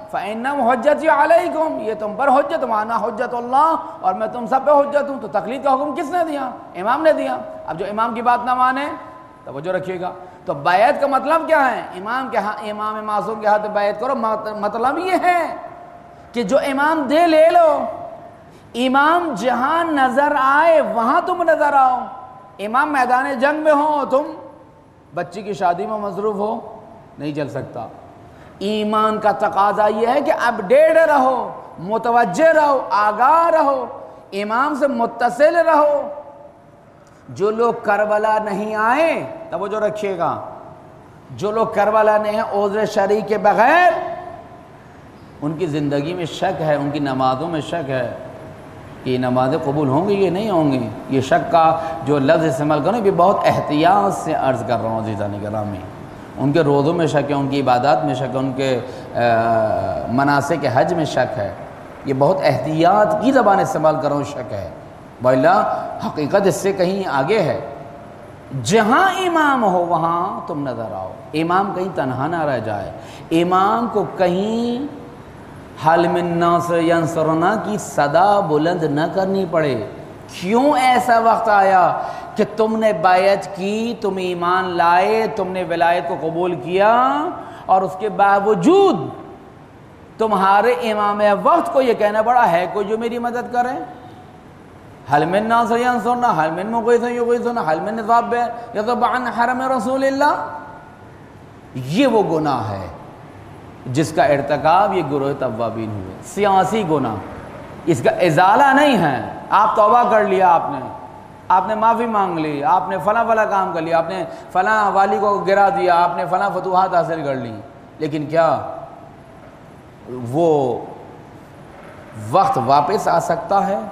فَإِنَّمْ حُجَّتِي عَلَيْكُمْ، یہ تم پر حجت، مانا حجت اللہ، اور میں تم سب پہ حجت ہوں۔ تو تقلید کا حکم کس نے دیا؟ امام نے دیا۔ اب جو امام کی بات نہ مانے، توجہ رکھیے گا، تو بیعت کا مطلب کیا ہے؟ امام کے ہاں، امام معصوم کے ہاتھ بیعت کرو، مطلب یہ ہے کہ جو امام دے لے لو، امام جہاں نظر آئے وہاں تم نظر آؤ۔ امام میدان جنگ میں ہو، تم بچی کی شادی میں مصروف ہو، نہیں چل سکتا۔ ایمان کا تقاضا یہ ہے کہ اپڈیٹ رہو، متوجہ رہو، آگاہ رہو، امام سے متصل رہو۔ جو لوگ کربلا نہیں آئے، توجہ رکھیے گا، جو لوگ کربلا نہیں ہیں عذر شرعی کے بغیر، ان کی زندگی میں شک ہے، ان کی نمازوں میں شک ہے کہ یہ نمازیں قبول ہوں گی یہ نہیں ہوں گی۔ یہ شک کا جو لفظ استعمال کروں یہ بہت احتیاط سے عرض کر رہا ہوں عزیزان گرامی۔ ان کے روزوں میں شک ہے، ان کی عبادات میں شک ہے، ان کے مناسک حج میں شک ہے۔ یہ بہت احتیاط کی زبان استعمال کر رہا ہوں، شک ہے، وَإِلَّا حقیقت اس سے کہیں آگے ہے۔ جہاں امام ہو وہاں تم نظر آؤ، امام کہیں تنہا نہ رہ جائے، امام کو کہیں حل من الناس ینصرنا کی صدا بلند نہ کرنی پڑے۔ کیوں ایسا وقت آیا کہ تم نے بیعت کی، تم ایمان لائے، تم نے ولایت کو قبول کیا، اور اس کے باوجود تمہارے امام وقت کو یہ کہنا پڑا ہے کوئی جو میری مدد کرے؟ حل من الناس ینصرنا، حل من مغیث یغیثنا، حل من ذاب یذب عن حرم رسول اللہ۔ یہ وہ گناہ ہے جس کا ارتکاب یہ گروہ توابین ہوئے، سیاسی گناہ، اس کا ازالہ نہیں ہے۔ آپ توبہ کر لیا، آپ نے آپ نے معافی مانگ لی، آپ نے فلاں فلاں کام کر لیا، آپ نے فلاں والی کو گرا دیا، آپ نے فلاں فتوحات حاصل کر لی، لیکن کیا وہ وقت واپس آ سکتا ہے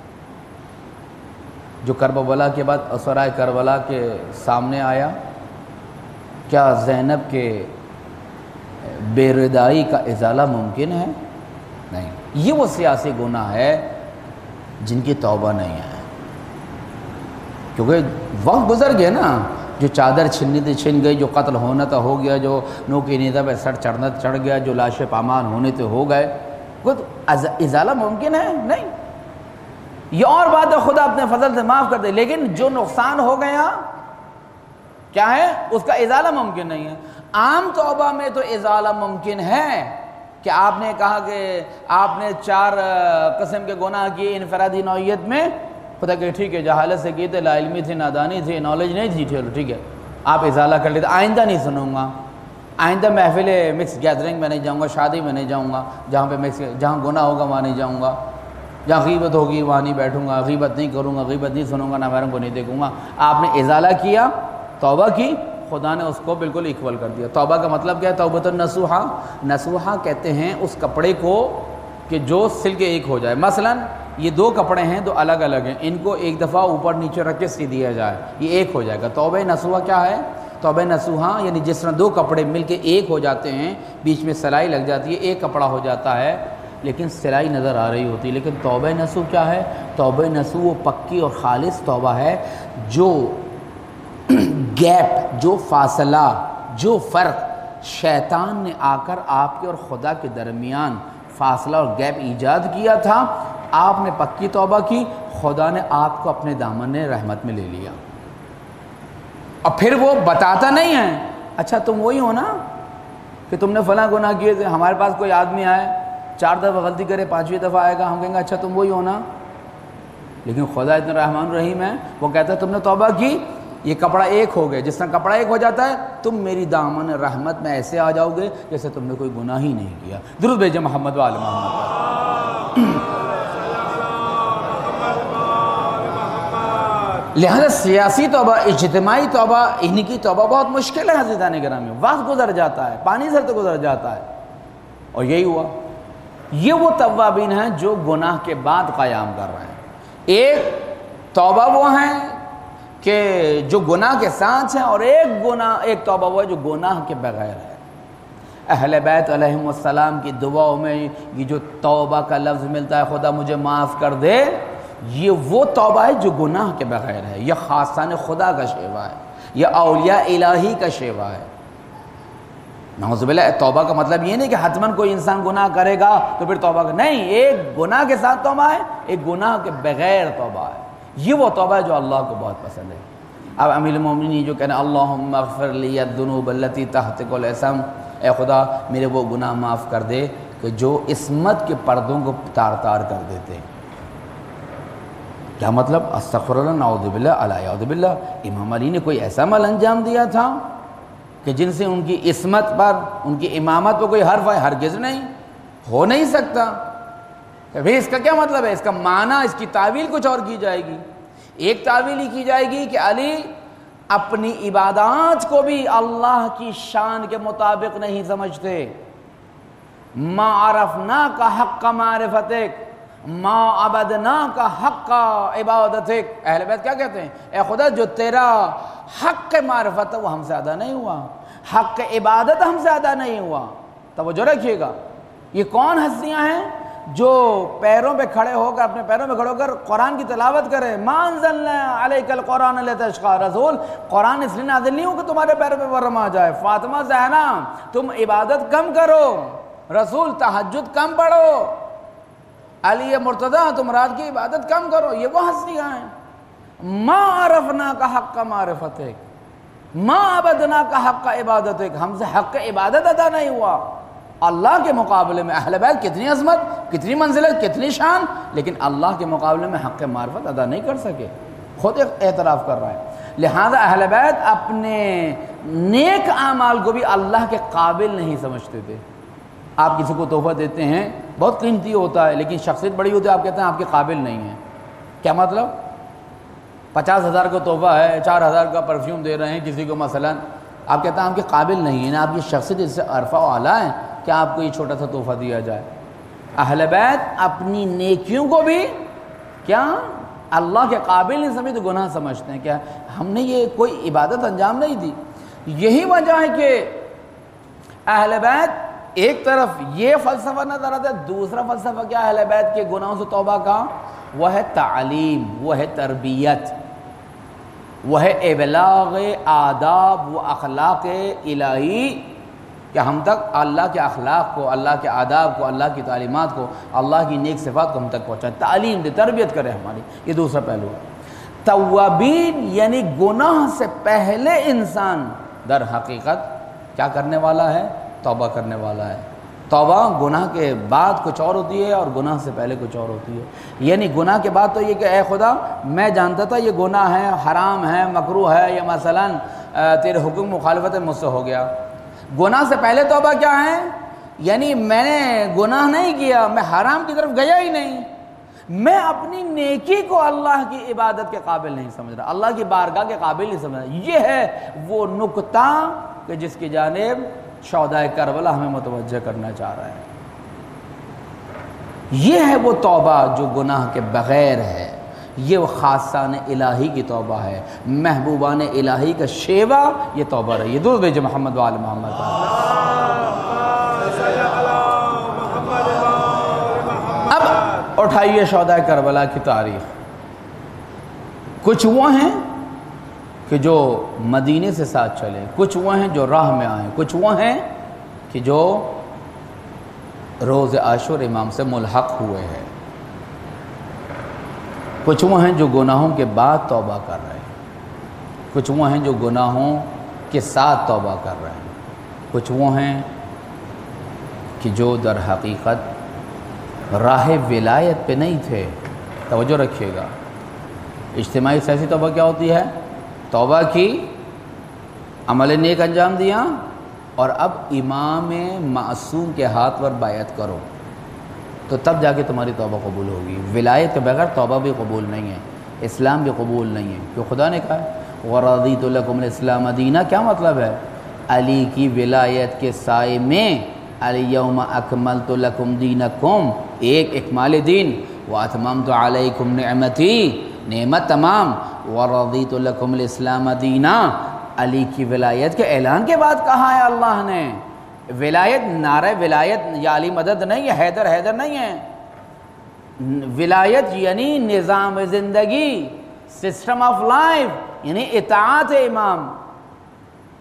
جو کربلا کے بعد اسرائے کربلا کے سامنے آیا؟ کیا زینب کے بے ردائی کا ازالہ ممکن ہے؟ نہیں۔ یہ وہ سیاسی گناہ ہے جن کی توبہ نہیں ہے، کیونکہ وقت گزر گیا نا۔ جو چادر چھننی تھی چھن گئی، جو قتل ہونا تھا ہو گیا، جو نو کی نیزہ پہ سر چڑھنا چڑھ گیا، جو لاشیں پامال ہونے تھے ہو گئے۔ خود ازالہ ممکن ہے؟ نہیں۔ یہ اور بات ہے خدا اپنے فضل سے معاف کر دے، لیکن جو نقصان ہو گیا کیا ہے؟ اس کا ازالہ ممکن نہیں ہے۔ عام توبہ میں تو ازالہ ممکن ہے کہ آپ نے کہا کہ آپ نے چار قسم کے گناہ کیے انفرادی نوعیت میں، خدا کہ ٹھیک ہے جہالت سے کیے تھے، لا علمی تھی، نادانی تھی، نالج نہیں تھی، چلو ٹھیک ہے آپ ازالہ کر لیتے، آئندہ نہیں سنوں گا، آئندہ محفل مکس گیدرنگ میں نہیں جاؤں گا، شادی میں نہیں جاؤں گا، جہاں پہ مکس جہاں گناہ ہوگا وہاں نہیں جاؤں گا، جہاں غیبت ہوگی وہاں نہیں بیٹھوں گا، غیبت نہیں کروں گا، غیبت نہیں سنوں گا، نامحرم کو نہیں دیکھوں گا۔ آپ نے ازالہ کیا، توبہ کی، خدا نے اس کو بالکل ایکول کر دیا۔ توبہ کا مطلب کیا ہے؟ توبۃ النصوحہ، نصوحہ کہتے ہیں اس کپڑے کو کہ جو سل کے ایک ہو جائے۔ مثلا یہ دو کپڑے ہیں، دو الگ الگ ہیں، ان کو ایک دفعہ اوپر نیچے رکھ کے سی دیا جائے، یہ ایک ہو جائے گا۔ توبہ نصوحہ کیا ہے؟ توبہ نصوحہ یعنی جس طرح دو کپڑے مل کے ایک ہو جاتے ہیں، بیچ میں سلائی لگ جاتی ہے، ایک کپڑا ہو جاتا ہے، لیکن سلائی نظر آ رہی ہوتی ہے۔ لیکن توبہ نصوح کیا ہے؟ توبہ نصوح وہ پکی اور خالص توبہ ہے جو گیپ، جو فاصلہ، جو فرق شیطان نے آ کر آپ کے اور خدا کے درمیان فاصلہ اور گیپ ایجاد کیا تھا، آپ نے پکی توبہ کی، خدا نے آپ کو اپنے دامن رحمت میں لے لیا۔ اور پھر وہ بتاتا نہیں ہے اچھا تم وہی ہو نا کہ تم نے فلاں گناہ کیے تھے۔ ہمارے پاس کوئی آدمی آئے چار دفعہ غلطی کرے، پانچویں دفعہ آئے گا، ہم کہیں گے اچھا تم وہی ہو نا، لیکن خدا اتنا رحمان الرحیم ہے، وہ کہتا ہے تم نے توبہ کی، یہ کپڑا ایک ہو گیا، جس طرح کپڑا ایک ہو جاتا ہے تم میری دامن رحمت میں ایسے آ جاؤ گے جیسے تم نے کوئی گناہ ہی نہیں کیا۔ درود بھیجیں محمد و آل محمد۔ لہذا سیاسی توبہ، اجتماعی توبہ، انہی کی توبہ بہت مشکل ہے عزیزان گرامی، وقت گزر جاتا ہے، پانی سر تو گزر جاتا ہے، اور یہی ہوا۔ یہ وہ توابین ہیں جو گناہ کے بعد قیام کر رہے ہیں۔ ایک توبہ وہ ہیں کہ جو گناہ کے ساتھ ہیں، اور ایک گناہ ایک توبہ وہ ہے جو گناہ کے بغیر ہے۔ اہل بیت علیہم السلام کی دعاؤں میں یہ جو توبہ کا لفظ ملتا ہے، خدا مجھے معاف کر دے، یہ وہ توبہ ہے جو گناہ کے بغیر ہے، یہ خاصان خدا کا شیوا ہے، یہ اولیاء الہی کا شیوا ہے۔ نعوذ باللہ توبہ کا مطلب یہ نہیں کہ حتماً کوئی انسان گناہ کرے گا تو پھر توبہ کر، نہیں، ایک گناہ کے ساتھ توبہ ہے، ایک گناہ کے بغیر توبہ ہے، یہ وہ توبہ ہے جو اللہ کو بہت پسند ہے۔ اب امیر المومنین جو کہنا اللہم اغفر لی الذنوب التی تحتک الاسم، اے خدا میرے وہ گناہ معاف کر دے کہ جو عصمت کے پردوں کو تار تار کر دیتے ہیں۔ کیا مطلب؟ استغفر اللہ، نعوذ باللہ، الا یعوذ باللہ۔ امام علی نے کوئی ایسا عمل انجام دیا تھا کہ جن سے ان کی عصمت پر، ان کی امامت پر کوئی حرف ہے؟ ہرگز نہیں، ہو نہیں سکتا۔ کہ بھئی اس کا کیا مطلب ہے؟ اس کا معنی، اس کی تعویل کچھ اور کی جائے گی۔ ایک تعویل ہی کی جائے گی کہ علی اپنی عبادات کو بھی اللہ کی شان کے مطابق نہیں سمجھتے۔ ما عرفناک حق معرفتک، ما عبدناک حق عبادتک۔ اہل بیت کیا کہتے ہیں؟ اے خدا جو تیرا حق معرفت ہے وہ ہم سے ادا نہیں ہوا، حق عبادت ہم سے ادا نہیں ہوا۔ توجہ رکھیے گا، یہ کون ہستیاں ہیں جو پیروں پہ کھڑے ہو کر، اپنے پیروں پہ کھڑے ہو کر قرآن کی تلاوت کریں؟ ما انزلنا علیک القرآن لتشقی، رسول قرآن اس لیے نازل نہیں ہو کہ تمہارے پیروں پہ ورم آ جائے۔ فاطمہ زہرا تم عبادت کم کرو، رسول تہجد کم پڑھو، علی مرتضیٰ تم رات کی عبادت کم کرو۔ یہ وہ ہستیاں ہیں۔ ما عرفناک حق معرفتک، ما عبدناک حق عبادتک، ہم سے حق عبادت ادا نہیں ہوا۔ اللہ کے مقابلے میں اہل بیت کتنی عظمت، کتنی منزلت، کتنی شان، لیکن اللہ کے مقابلے میں حق معرفت ادا نہیں کر سکے، خود اعتراف کر رہا ہے۔ لہذا اہل بیت اپنے نیک اعمال کو بھی اللہ کے قابل نہیں سمجھتے تھے۔ آپ کسی کو تحفہ دیتے ہیں، بہت قیمتی ہوتا ہے، لیکن شخصیت بڑی ہوتی ہے، آپ کہتے ہیں آپ کے قابل نہیں ہیں۔ کیا مطلب؟ پچاس ہزار کا تحفہ ہے، چار ہزار کا پرفیوم دے رہے ہیں کسی کو مثلا، آپ کہتے ہیں آپ کے قابل نہیں ہیں، آپ کی شخصیت اس سے عرفہ و اعلیٰ ہے، کیا آپ کو یہ چھوٹا سا تحفہ دیا جائے؟ اہل بیت اپنی نیکیوں کو بھی کیا اللہ کے قابل نہیں سمجھتے، گناہ سمجھتے ہیں۔ کیا ہم نے یہ کوئی عبادت انجام نہیں دی؟ یہی وجہ ہے کہ اہل بیت ایک طرف یہ فلسفہ نظر آتا ہے، دوسرا فلسفہ کیا اہل بیت کے گناہوں سے توبہ کا؟ وہ ہے تعلیم، وہ ہے تربیت، وہ ہے ابلاغ آداب و اخلاق الہی، کہ ہم تک اللہ کے اخلاق کو، اللہ کے آداب کو، اللہ کی تعلیمات کو، اللہ کی نیک صفات کو ہم تک پہنچائے، تعلیم دے، تربیت کرے ہماری۔ یہ دوسرا پہلو ہے۔ توابین یعنی گناہ سے پہلے انسان در حقیقت کیا کرنے والا ہے؟ توبہ کرنے والا ہے۔ توبہ گناہ کے بعد کچھ اور ہوتی ہے اور گناہ سے پہلے کچھ اور ہوتی ہے۔ یعنی گناہ کے بعد تو یہ کہ اے خدا میں جانتا تھا یہ گناہ ہے، حرام ہے، مکروہ ہے، یا مثلا تیرے حکم مخالفت مجھ سے ہو گیا۔ گناہ سے پہلے توبہ کیا ہے؟ یعنی میں نے گناہ نہیں کیا، میں حرام کی طرف گیا ہی نہیں، میں اپنی نیکی کو اللہ کی عبادت کے قابل نہیں سمجھ رہا، اللہ کی بارگاہ کے قابل نہیں سمجھ رہا۔ یہ ہے وہ نقطہ کہ جس کی جانب شہدائے کربلا ہمیں متوجہ کرنا چاہ رہا ہے۔ یہ ہے وہ توبہ جو گناہ کے بغیر ہے، یہ وہ خاصان الہی کی توبہ ہے، محبوبان الہی کا شیوا یہ توبہ رہی ہے۔ درود بھیجے محمد و آل محمد۔ اب اٹھائیے شہدائے کربلا کی تاریخ۔ کچھ وہ ہیں کہ جو مدینے سے ساتھ چلے، کچھ وہ ہیں جو راہ میں آئیں، کچھ وہ ہیں کہ جو روز عاشور امام سے ملحق ہوئے ہیں، کچھ وہ ہیں جو گناہوں کے بعد توبہ کر رہے ہیں، کچھ وہ ہیں جو گناہوں کے ساتھ توبہ کر رہے ہیں، کچھ وہ ہیں کہ جو در حقیقت راہ ولایت پہ نہیں تھے۔ توجہ رکھیے گا، اجتماعی سیاسی توبہ کیا ہوتی ہے؟ توبہ کی، عمل نیک انجام دیا، اور اب امام معصوم کے ہاتھ پر بیعت کرو، تو تب جا کے تمہاری توبہ قبول ہوگی۔ ولایت کے بغیر توبہ بھی قبول نہیں ہے، اسلام بھی قبول نہیں ہے، کیوں خدا نے کہا ہے وَرَضِيتُ لَكُمُ الْإِسْلَامَ دِينًا۔ کیا مطلب ہے؟ علی کی ولایت کے سائے میں الْيَوْمَ أَكْمَلْتُ لَكُمْ دِينَكُمْ، ایک اکمال دین، وَأَتْمَمْتُ عَلَيْكُمْ نِعْمَتِي، نعمت تمام، وَرَضِيتُ لَكُمُ الْإِسْلَامَ دِينًا۔ علی کی ولایت کے اعلان کے بعد کہا ہے اللہ نے، ولایت نعرہ ولایت یا علی مدد نہیں ہے، حیدر حیدر نہیں ہے، ولایت یعنی نظام زندگی، سسٹم آف لائف، یعنی اطاعت امام۔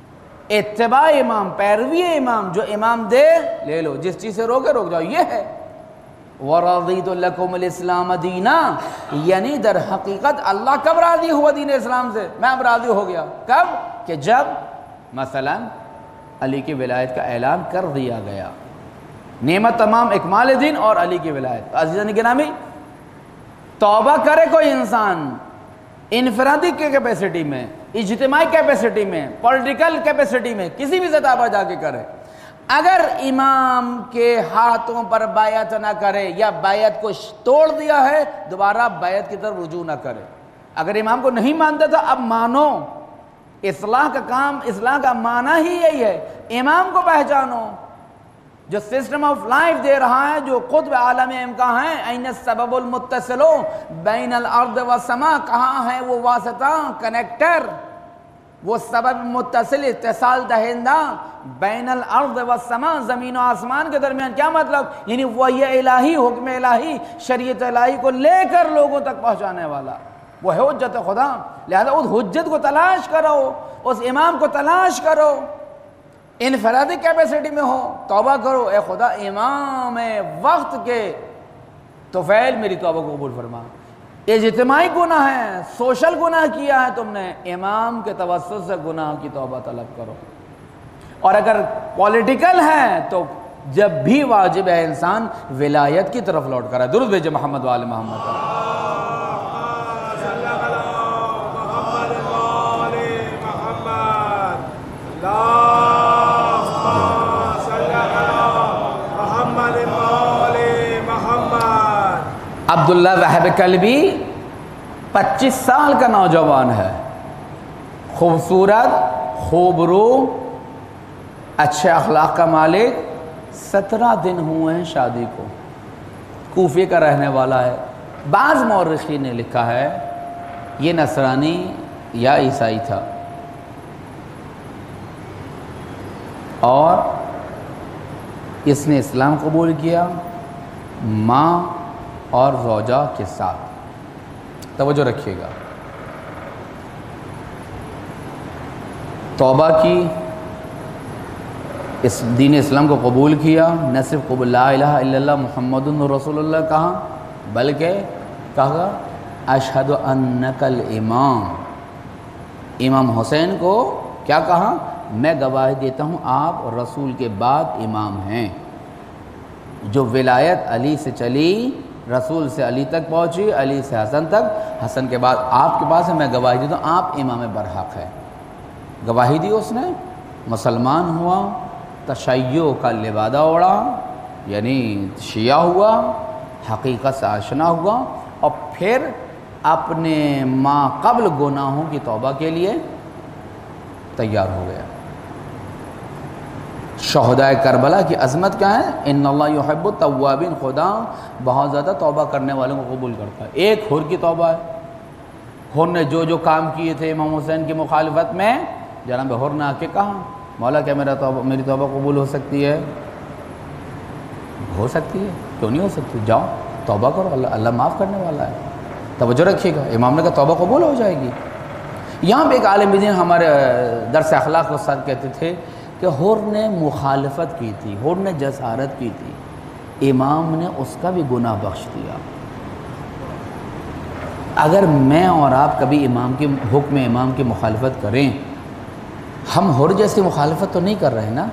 اتباع امام، پیروی امام، جو امام دے لے لو، جس چیز سے روکے روک جاؤ، یہ ہے وَرَضِيتُ لَكُمُ الْإِسْلَامَ دِينًا، یعنی در حقیقت اللہ کب راضی ہوا دین اسلام سے؟ میں اب راضی ہو گیا، کب؟ کہ جب مثلا علی کی ولایت کا اعلان کر دیا گیا، نعمت تمام، اکمال دین اور علی کی ولایت۔ عزیزان گرامی، توبہ کرے کوئی انسان انفرادی کے کیپیسٹی میں، اجتماعی کیپیسٹی میں، پولیٹیکل کیپیسٹی میں، کسی بھی سطح پر جا کے کرے، اگر امام کے ہاتھوں پر بیعت نہ کرے یا بیعت کو توڑ دیا ہے، دوبارہ بیعت کی طرف رجوع نہ کرے۔ اگر امام کو نہیں مانتا تھا، اب مانو، اصلاح کا کام، اصلاح کا معنی ہی یہی ہے، امام کو پہچانو جو سسٹم آف لائف دے رہا ہے، جو قطب عالم امکان ہے۔ این السبب المتصل بین الارض والسماء، کہاں ہے وہ واسطہ، کنیکٹر، وہ سبب متصل، اتصال دہندہ بین الارض والسماء، زمین و آسمان کے درمیان۔ کیا مطلب؟ یعنی وحی الہی، حکم الہی، شریعت الہی کو لے کر لوگوں تک پہنچانے والا، وہ ہے حجت خدا۔ لہذا اس حجت کو تلاش کرو، اس امام کو تلاش کرو، انفرادی کیپیسٹی میں ہو، توبہ کرو، اے خدا امام وقت کے طفیل میری توبہ کو قبول فرما۔ اجتماعی گناہ ہے، سوشل گناہ کیا ہے تم نے، امام کے توسط سے گناہ کی توبہ طلب کرو۔ اور اگر پولیٹیکل ہے تو جب بھی واجب ہے انسان ولایت کی طرف لوٹ کر ہے۔ درود بھیجے محمد وآل محمد۔ عبداللہ وہب کلبی پچیس سال کا نوجوان ہے، خوبصورت، خوبرو، اچھے اخلاق کا مالک، سترہ دن ہوئے ہیں شادی کو، کوفے کا رہنے والا ہے۔ بعض مورخین نے لکھا ہے یہ نصرانی یا عیسائی تھا، اور اس نے اسلام قبول کیا ماں اور زوجہ کے ساتھ۔ توجہ رکھیے گا، توبہ کی، اس دین اسلام کو قبول کیا، نہ صرف قبول لا الہ الا اللہ محمد رسول اللہ کہا، بلکہ کہا اشہد انک الامام، امام حسین کو کیا کہا؟ میں گواہی دیتا ہوں آپ رسول کے بعد امام ہیں۔ جو ولایت علی سے چلی، رسول سے علی تک پہنچی، علی سے حسن تک، حسن کے بعد آپ کے پاس ہے، میں گواہی دیتا ہوں آپ امام برحق ہے۔ گواہی دی اس نے، مسلمان ہوا، تشیع کا لبادہ اوڑا، یعنی شیعہ ہوا، حقیقت سے آشنا ہوا، اور پھر اپنے ما قبل گناہوں کی توبہ کے لیے تیار ہو گیا۔ شہدائے کربلا کی عظمت کیا ہے؟ ان اللہ یحب التوابین، خدا بہت زیادہ توبہ کرنے والوں کو قبول کرتا ہے۔ ایک حر کی توبہ ہے، حر نے جو جو کام کیے تھے امام حسین کی مخالفت میں، جناب حر نے آ کے کہا مولا کیا میرا توبہ میری توبہ قبول ہو سکتی ہے؟ ہو سکتی ہے، کیوں نہیں ہو سکتی؟ جاؤ توبہ کرو، اللہ اللہ معاف کرنے والا ہے۔ توجہ رکھیے گا، امام نے کہا توبہ قبول ہو جائے گی۔ یہاں پہ ایک عالم دین ہمارے درس اخلاق کے ساتھ کہتے تھے کہ حر نے مخالفت کی تھی، حر نے جسارت کی تھی، امام نے اس کا بھی گناہ بخش دیا۔ اگر میں اور آپ کبھی امام کے حکم امام کی مخالفت کریں، ہم حر جیسی مخالفت تو نہیں کر رہے نا۔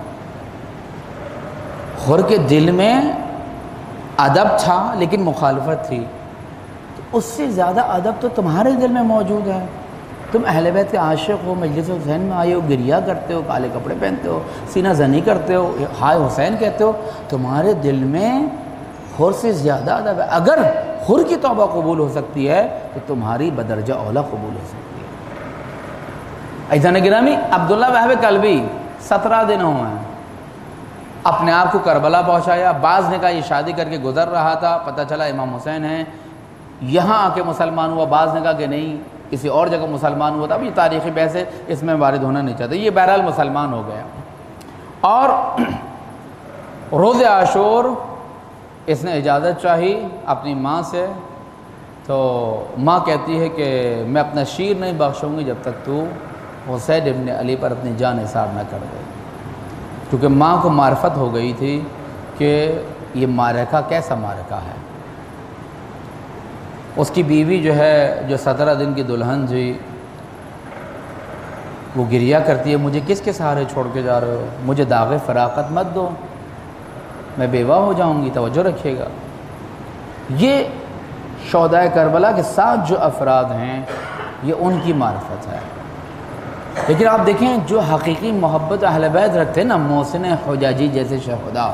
حر کے دل میں ادب تھا لیکن مخالفت تھی، تو اس سے زیادہ ادب تو تمہارے دل میں موجود ہے۔ تم اہل بیت کے عاشق ہو، مجلس حسین میں آئے ہو، گریہ کرتے ہو، کالے کپڑے پہنتے ہو، سینہ زنی کرتے ہو، ہائے حسین کہتے ہو، تمہارے دل میں حر سے زیادہ ادب ہے۔ اگر حر کی توبہ قبول ہو سکتی ہے تو تمہاری بدرجہ اولا قبول ہو سکتی ہے۔ عزیزان گرامی، عبداللہ وہب کلبی سترہ دن ہوئے ہیں، اپنے آپ کو کربلا پہنچایا۔ بعض نے کہا یہ شادی کر کے گزر رہا تھا، پتہ چلا امام حسین ہیں، یہاں آ کے مسلمان ہوا۔ بعض نے کہا کہ نہیں کسی اور جگہ مسلمان ہوا تھا۔ اب یہ تاریخی بحث ہے، اس میں وارد ہونا نہیں چاہتے۔ یہ بہرحال مسلمان ہو گیا، اور روز عاشور اس نے اجازت چاہی اپنی ماں سے، تو ماں کہتی ہے کہ میں اپنا شیر نہیں بخشوں گی جب تک تو حسین ابن علی پر اپنی جان نثار نہ کر دے، کیونکہ ماں کو معرفت ہو گئی تھی کہ یہ معرکہ کیسا معرکہ ہے۔ اس کی بیوی جو ہے، جو سترہ دن کی دلہن تھی، وہ گریہ کرتی ہے، مجھے کس کے سہارے چھوڑ کے جا رہے ہو؟ مجھے داغ فراقت مت دو، میں بیوہ ہو جاؤں گی، توجہ رکھیے گا۔ یہ شہدائے کربلا کے ساتھ جو افراد ہیں یہ ان کی معرفت ہے۔ لیکن آپ دیکھیں جو حقیقی محبت اہل بیت رکھتے ہیں نا، محسن حجاجی جیسے شہداء،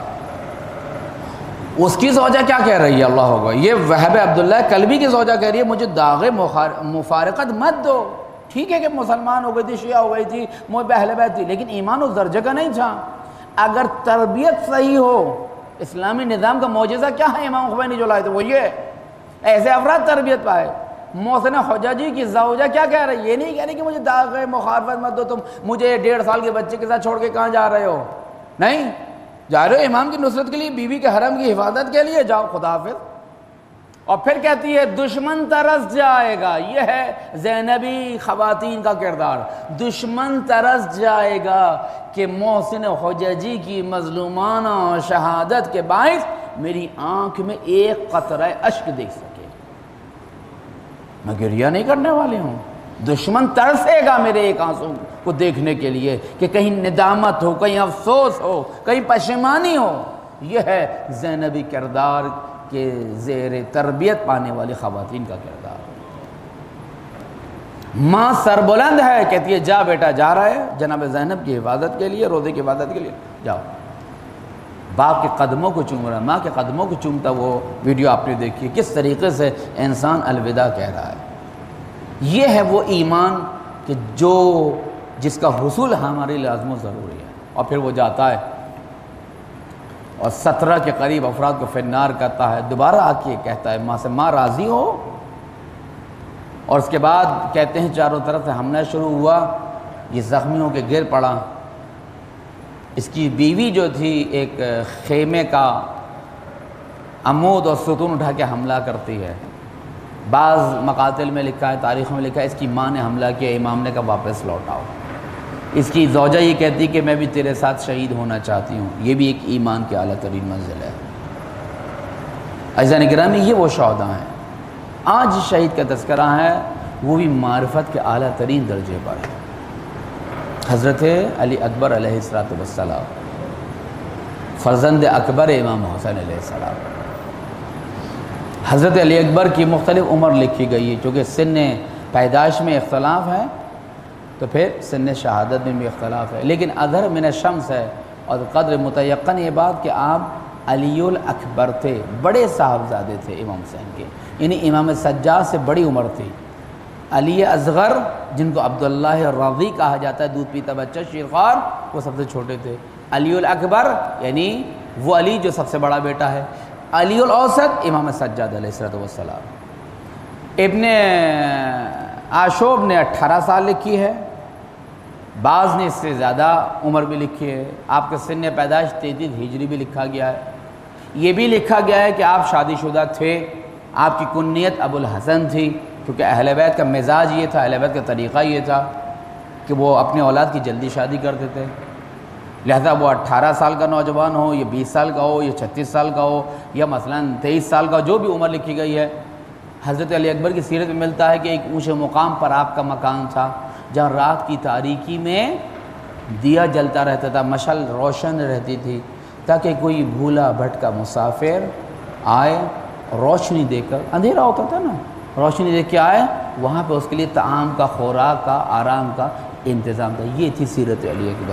اس کی زوجہ کیا کہہ رہی ہے؟ اللہ ہوگا، یہ وہب عبداللہ کلبی کی زوجہ کہہ رہی ہے مجھے داغ مفارقت مت دو۔ ٹھیک ہے کہ مسلمان ہو گئی تھی، شیعہ ہو گئی تھی، محب اہل بیت تھی، لیکن ایمان اس درجے کا نہیں تھا۔ اگر تربیت صحیح ہو، اسلامی نظام کا معجزہ کیا ہے امام خمینی جو لائے تھے؟ وہ یہ ایسے افراد تربیت پائے۔ محسن حجاجی کی زوجہ کیا کہہ رہی ہے؟ یہ نہیں کہہ رہی کہ مجھے داغ مخالفت مت دو، تم مجھے ڈیڑھ سال کے بچے کے ساتھ چھوڑ کے کہاں جا رہے ہو؟ نہیں، جا رہے ہو امام کی نصرت کے لیے، بیوی کے حرم کی حفاظت کے لیے، جاؤ، خدا حافظ۔ اور پھر کہتی ہے دشمن ترس جائے گا، یہ ہے زینبی خواتین کا کردار، دشمن ترس جائے گا کہ محسن حجاجی کی مظلومانہ شہادت کے باعث میری آنکھ میں ایک قطرہ اشک دیکھ سکے۔ میں گریہ نہیں کرنے والی ہوں، دشمن ترسے گا میرے ایک آنسو کو دیکھنے کے لیے کہ کہیں ندامت ہو، کہیں افسوس ہو، کہیں پشیمانی ہو۔ یہ ہے زینبی کردار کے زیر تربیت پانے والی خواتین کا کردار۔ ماں سربلند ہے، کہتی ہے جا بیٹا، جا رہا ہے جناب زینب کی حفاظت کے لیے، روزے کی حفاظت کے لیے، جاؤ۔ باپ کے قدموں کو چوم رہا، ماں کے قدموں کو چومتا وہ ویڈیو آپ نے دیکھی، کس طریقے سے انسان الوداع کہہ رہا ہے۔ یہ ہے وہ ایمان کہ جو جس کا حصول ہمارے لیے لازم و ضروری ہے۔ اور پھر وہ جاتا ہے اور سترہ کے قریب افراد کو فنار کرتا ہے، دوبارہ آ کے کہتا ہے ماں سے، ماں راضی ہو؟ اور اس کے بعد کہتے ہیں چاروں طرف سے حملہ شروع ہوا، یہ زخمیوں کے گر پڑا۔ اس کی بیوی جو تھی ایک خیمے کا عمود اور ستون اٹھا کے حملہ کرتی ہے۔ بعض مقاتل میں لکھا ہے، تاریخ میں لکھا ہے اس کی ماں نے حملہ کیا، امام نے کہا واپس لوٹاؤ۔ اس کی زوجہ یہ کہتی کہ میں بھی تیرے ساتھ شہید ہونا چاہتی ہوں۔ یہ بھی ایک ایمان کی اعلیٰ ترین منزل ہے۔ عزیزان گرامی، یہ وہ شہداء ہیں۔ آج شہید کا تذکرہ ہے، وہ بھی معرفت کے اعلیٰ ترین درجے پر ہے۔ حضرت علی اکبر علیہ السلام، فرزند اکبر امام حسین علیہ السلام۔ حضرت علی اکبر کی مختلف عمر لکھی گئی ہے، چونکہ سن پیدائش میں اختلاف ہے تو پھر سن شہادت میں بھی اختلاف ہے، لیکن اظہر من الشمس ہے اور قدر متیقن یہ بات کہ آپ علی الاکبر تھے، بڑے صاحبزادے تھے امام حسین کے، یعنی امام سجاد سے بڑی عمر تھی۔ علی اصغر جن کو عبداللہ الرضی کہا جاتا ہے، دودھ پیتا بچہ شیرخوار، وہ سب سے چھوٹے تھے۔ علی الاکبر یعنی وہ علی جو سب سے بڑا بیٹا ہے۔ علی الاوسط امام سجاد علیہ السلام۔ ابن عاشوب نے اٹھارہ سال لکھی ہے، بعض نے اس سے زیادہ عمر بھی لکھی ہے۔ آپ کے سن پیدائش تینتیس ہجری بھی لکھا گیا ہے۔ یہ بھی لکھا گیا ہے کہ آپ شادی شدہ تھے، آپ کی کنیت ابو الحسن تھی، کیونکہ اہل بیت کا مزاج یہ تھا، اہل بیت کا طریقہ یہ تھا کہ وہ اپنے اولاد کی جلدی شادی کرتے تھے، لہذا وہ اٹھارہ سال کا نوجوان ہو، یا بیس سال کا ہو، یا چھتیس سال کا ہو، یا مثلاً تیئیس سال کا، جو بھی عمر لکھی گئی ہے۔ حضرت علی اکبر کی سیرت میں ملتا ہے کہ ایک اونچے مقام پر آپ کا مکان تھا، جہاں رات کی تاریکی میں دیا جلتا رہتا تھا، مشعل روشن رہتی تھی، تاکہ کوئی بھولا بھٹکا مسافر آئے، روشنی دے کر، اندھیرا ہوتا تھا نا، روشنی دے کے آئے، وہاں پہ اس کے لیے طعام کا، خوراک کا، آرام کا انتظام تھا۔ یہ تھی سیرت علی اکبر۔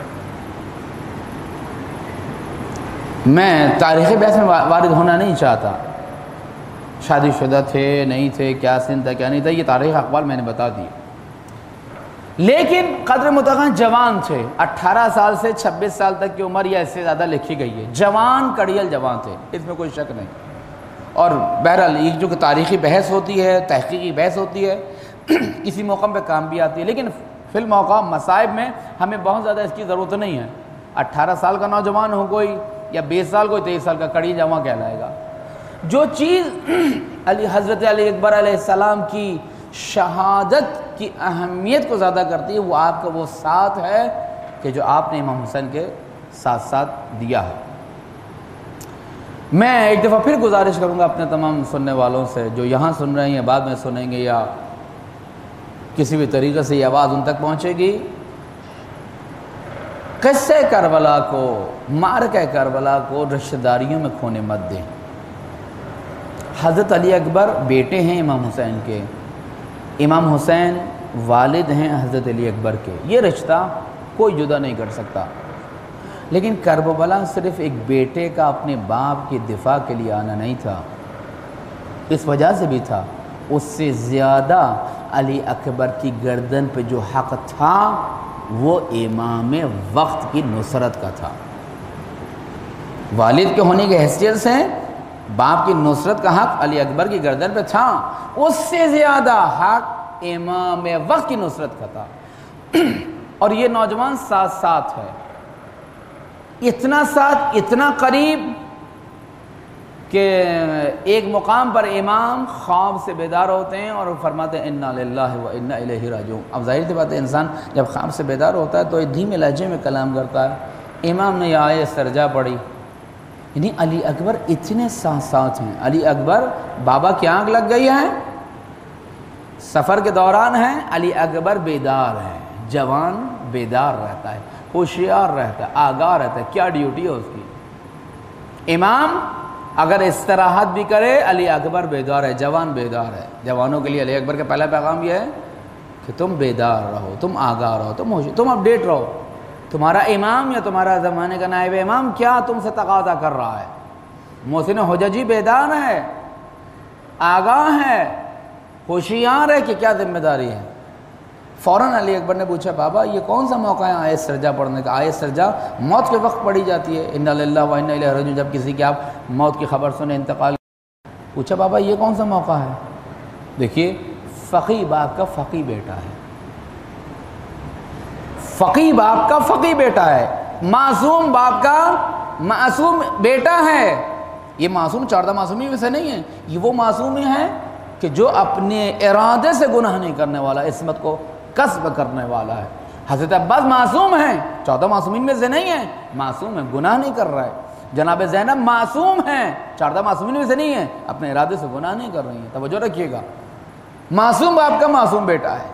میں تاریخی بحث میں وارد ہونا نہیں چاہتا، شادی شدہ تھے نہیں تھے، کیا سن تھا کیا نہیں تھا، یہ تاریخ اقوال میں نے بتا دی، لیکن قدر متعین جوان تھے۔ اٹھارہ سال سے چھبیس سال تک کی عمر یا اس سے زیادہ لکھی گئی ہے، جوان کڑیل جوان تھے، اس میں کوئی شک نہیں۔ اور بہرحال یہ جو کہ تاریخی بحث ہوتی ہے، تحقیقی بحث ہوتی ہے، کسی موقع پہ کام بھی آتی ہے، لیکن فی الموقع مصائب میں ہمیں بہت زیادہ اس کی ضرورت نہیں ہے۔ اٹھارہ سال کا نوجوان ہو کوئی، یا بیس سال کوئی، تیئیس سال کا، کڑی جوان کہلائے گا۔ جو چیز علی حضرت علی اکبر علیہ السلام کی شہادت کی اہمیت کو زیادہ کرتی ہے وہ آپ کا وہ ساتھ ہے کہ جو آپ نے امام حسین کے ساتھ ساتھ دیا ہے۔ میں ایک دفعہ پھر گزارش کروں گا اپنے تمام سننے والوں سے جو یہاں سن رہے ہیں یا بعد میں سنیں گے یا کسی بھی طریقے سے یہ آواز ان تک پہنچے گی، قصے کربلا کو، معرکہ کربلا کو رشتہ داریوں میں کھونے مت دیں۔ حضرت علی اکبر بیٹے ہیں امام حسین کے، امام حسین والد ہیں حضرت علی اکبر کے، یہ رشتہ کوئی جدا نہیں کر سکتا۔ لیکن کربلا صرف ایک بیٹے کا اپنے باپ کی دفاع کے لیے آنا نہیں تھا، اس وجہ سے بھی تھا اس سے زیادہ علی اکبر کی گردن پہ جو حق تھا وہ امام وقت کی نصرت کا تھا۔ والد کے ہونے کی حیثیت سے باپ کی نصرت کا حق علی اکبر کی گردن پہ تھا، اس سے زیادہ حق امام وقت کی نصرت کا تھا۔ اور یہ نوجوان ساتھ ساتھ ہے، اتنا ساتھ، اتنا قریب کہ ایک مقام پر امام خواب سے بیدار ہوتے ہیں اور فرماتے ہیں انا للہ و انا الیہ راجعون۔ اب ظاہر سی بات ہے انسان جب خواب سے بیدار ہوتا ہے تو ایک دھیمے لہجے میں کلام کرتا ہے۔ امام نے یہ آیت سرجا پڑھی، یعنی علی اکبر اتنے ساتھ ساتھ ہیں۔ علی اکبر بابا کی آنکھ لگ گئی ہے، سفر کے دوران ہے، علی اکبر بیدار ہے، جوان بیدار رہتا ہے، ہوشیار رہتا ہے، آگاہ رہتا ہے۔ کیا ڈیوٹی ہے اس کی؟ امام اگر استراحت بھی کرے علی اکبر بیدار ہے، جوان بیدار ہے۔ جوانوں کے لیے علی اکبر کا پہلا پیغام یہ ہے کہ تم بیدار رہو، تم آگاہ رہو، تم ہوشیار، تم اپڈیٹ رہو۔ تمہارا امام یا تمہارا زمانے کا نائب امام کیا تم سے تقاضا کر رہا ہے؟ محسن حججی بیدار ہے، آگاہ ہے، ہوشیار ہے کہ کیا ذمہ داری ہے۔ فوراً علی اکبر نے پوچھا بابا یہ کون سا موقع ہے آیت سرجا پڑھنے کا؟ آیت سرجا موت کے وقت پڑھی جاتی ہے، انا للہ و انا الیہ راجعون، جب کسی کی آپ موت کی خبر سنیں، انتقال۔ پوچھا بابا یہ کون سا موقع ہے؟ دیکھیے فقی باپ کا فقی بیٹا ہے، فقی باپ کا فقی بیٹا ہے، معصوم باپ کا معصوم بیٹا ہے۔ یہ معصوم چاردہ معصومی میں سے نہیں ہے، یہ وہ معصوم ہے کہ جو اپنے ارادے سے گناہ نہیں کرنے والا، عصمت کو کسب کرنے والا ہے۔ حضرت عباس معصوم ہیں، چودہ معصومین میں سے نہیں ہیں، معصوم ہے، گناہ نہیں کر رہا ہے۔ جناب زینب معصوم ہیں، چاردہ معصومین میں سے نہیں ہیں، اپنے ارادے سے گناہ نہیں کر رہی ہیں۔ توجہ رکھیے گا، معصوم باپ کا معصوم بیٹا ہے،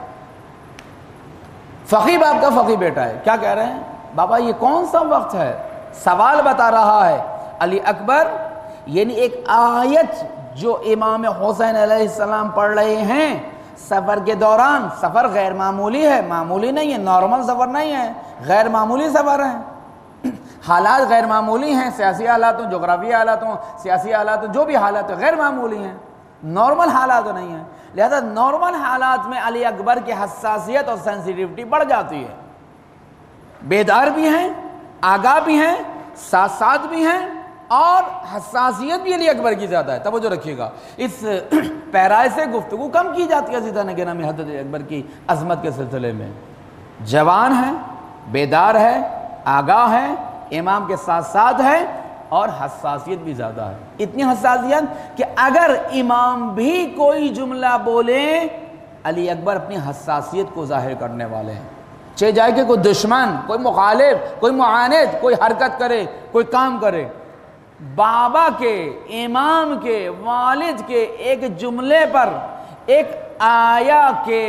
فقی باپ کا فقی بیٹا ہے۔ کیا کہہ رہے ہیں بابا یہ کون سا وقت ہے؟ سوال بتا رہا ہے علی اکبر، یعنی ایک آیت جو امام حسین علیہ السلام پڑھ رہے ہیں سفر کے دوران۔ سفر غیر معمولی ہے، معمولی نہیں ہے، نارمل سفر نہیں ہے، غیر معمولی سفر ہے۔ حالات غیر معمولی ہیں، سیاسی حالات ہوں، جغرافی حالات ہوں، سیاسی حالات ہوں، جو بھی حالات غیر معمولی ہیں، نارمل حالات نہیں ہیں۔ لہذا نارمل حالات میں علی اکبر کی حساسیت اور سینسیٹیوٹی بڑھ جاتی ہے، بیدار بھی ہیں، آگاہ بھی ہیں، ساتھ ساتھ بھی ہیں، اور حساسیت بھی علی اکبر کی زیادہ ہے۔ توجہ رکھیے گا، اس پیرائے سے گفتگو کم کی جاتی ہے عزیزان گرامی حضرت اکبر کی عظمت کے سلسلے میں۔ جوان ہے، بیدار ہے، آگاہ ہے، امام کے ساتھ ساتھ ہے، اور حساسیت بھی زیادہ ہے۔ اتنی حساسیت کہ اگر امام بھی کوئی جملہ بولے، علی اکبر اپنی حساسیت کو ظاہر کرنے والے ہیں، چاہے جائے کہ کوئی دشمن، کوئی مخالف، کوئی معاند کوئی حرکت کرے، کوئی کام کرے، بابا کے، امام کے، والد کے ایک جملے پر، ایک آیا کے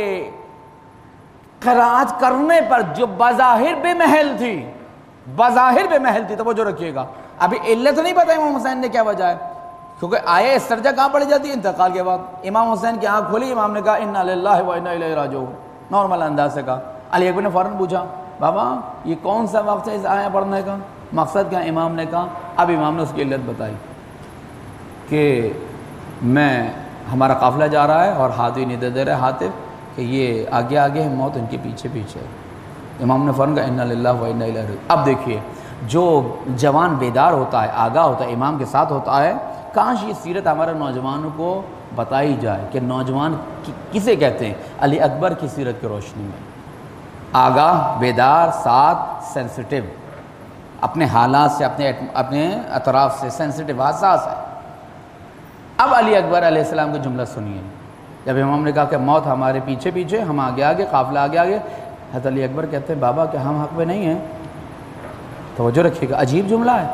قرأت کرنے پر جو بظاہر بے محل تھی، بظاہر بے محل تھی، توجہ رکھیے گا۔ ابھی علت نہیں پتہ امام حسین نے کیا وجہ ہے، کیونکہ آیہ استرجا کہاں پڑھی جاتی ہے؟ انتقال کے بعد۔ امام حسین کی آنکھ کھلی، امام نے کہا انا للہ و انا الیہ راجعون، نارمل انداز سے کہا۔ علی اکبر نے فوراً پوچھا بابا یہ کون سا وقت ہے اس آیہ پڑھنے کا، مقصد کیا؟ امام نے کہا، اب امام نے اس کی علت بتائی کہ میں ہمارا قافلہ جا رہا ہے اور ہاتھی نہیں دے دے رہے حاطف کہ یہ آگے آگے ہے، موت ان کے پیچھے پیچھے ہے۔ امام نے فوراً کہا انا للہ و انا الیہ راجعون۔ اب دیکھیے جو جوان بیدار ہوتا ہے، آگاہ ہوتا ہے، امام کے ساتھ ہوتا ہے، کاش یہ سیرت ہمارے نوجوانوں کو بتائی جائے کہ نوجوان کسے کہتے ہیں۔ علی اکبر کی سیرت کی روشنی میں آگاہ، بیدار، ساتھ، سینسٹیو، اپنے حالات سے، اپنے اپنے اطراف سے سینسٹیو، حساس ہے۔ اب علی اکبر علیہ السلام کا جملہ سنیے، جب امام نے کہا کہ موت ہمارے پیچھے پیچھے، ہم آگے آگے، قافلہ آگے آگے، حضرت علی اکبر کہتے ہیں بابا کہ ہم حق پہ نہیں ہیں؟ توجہ رکھیے گا، عجیب جملہ ہے،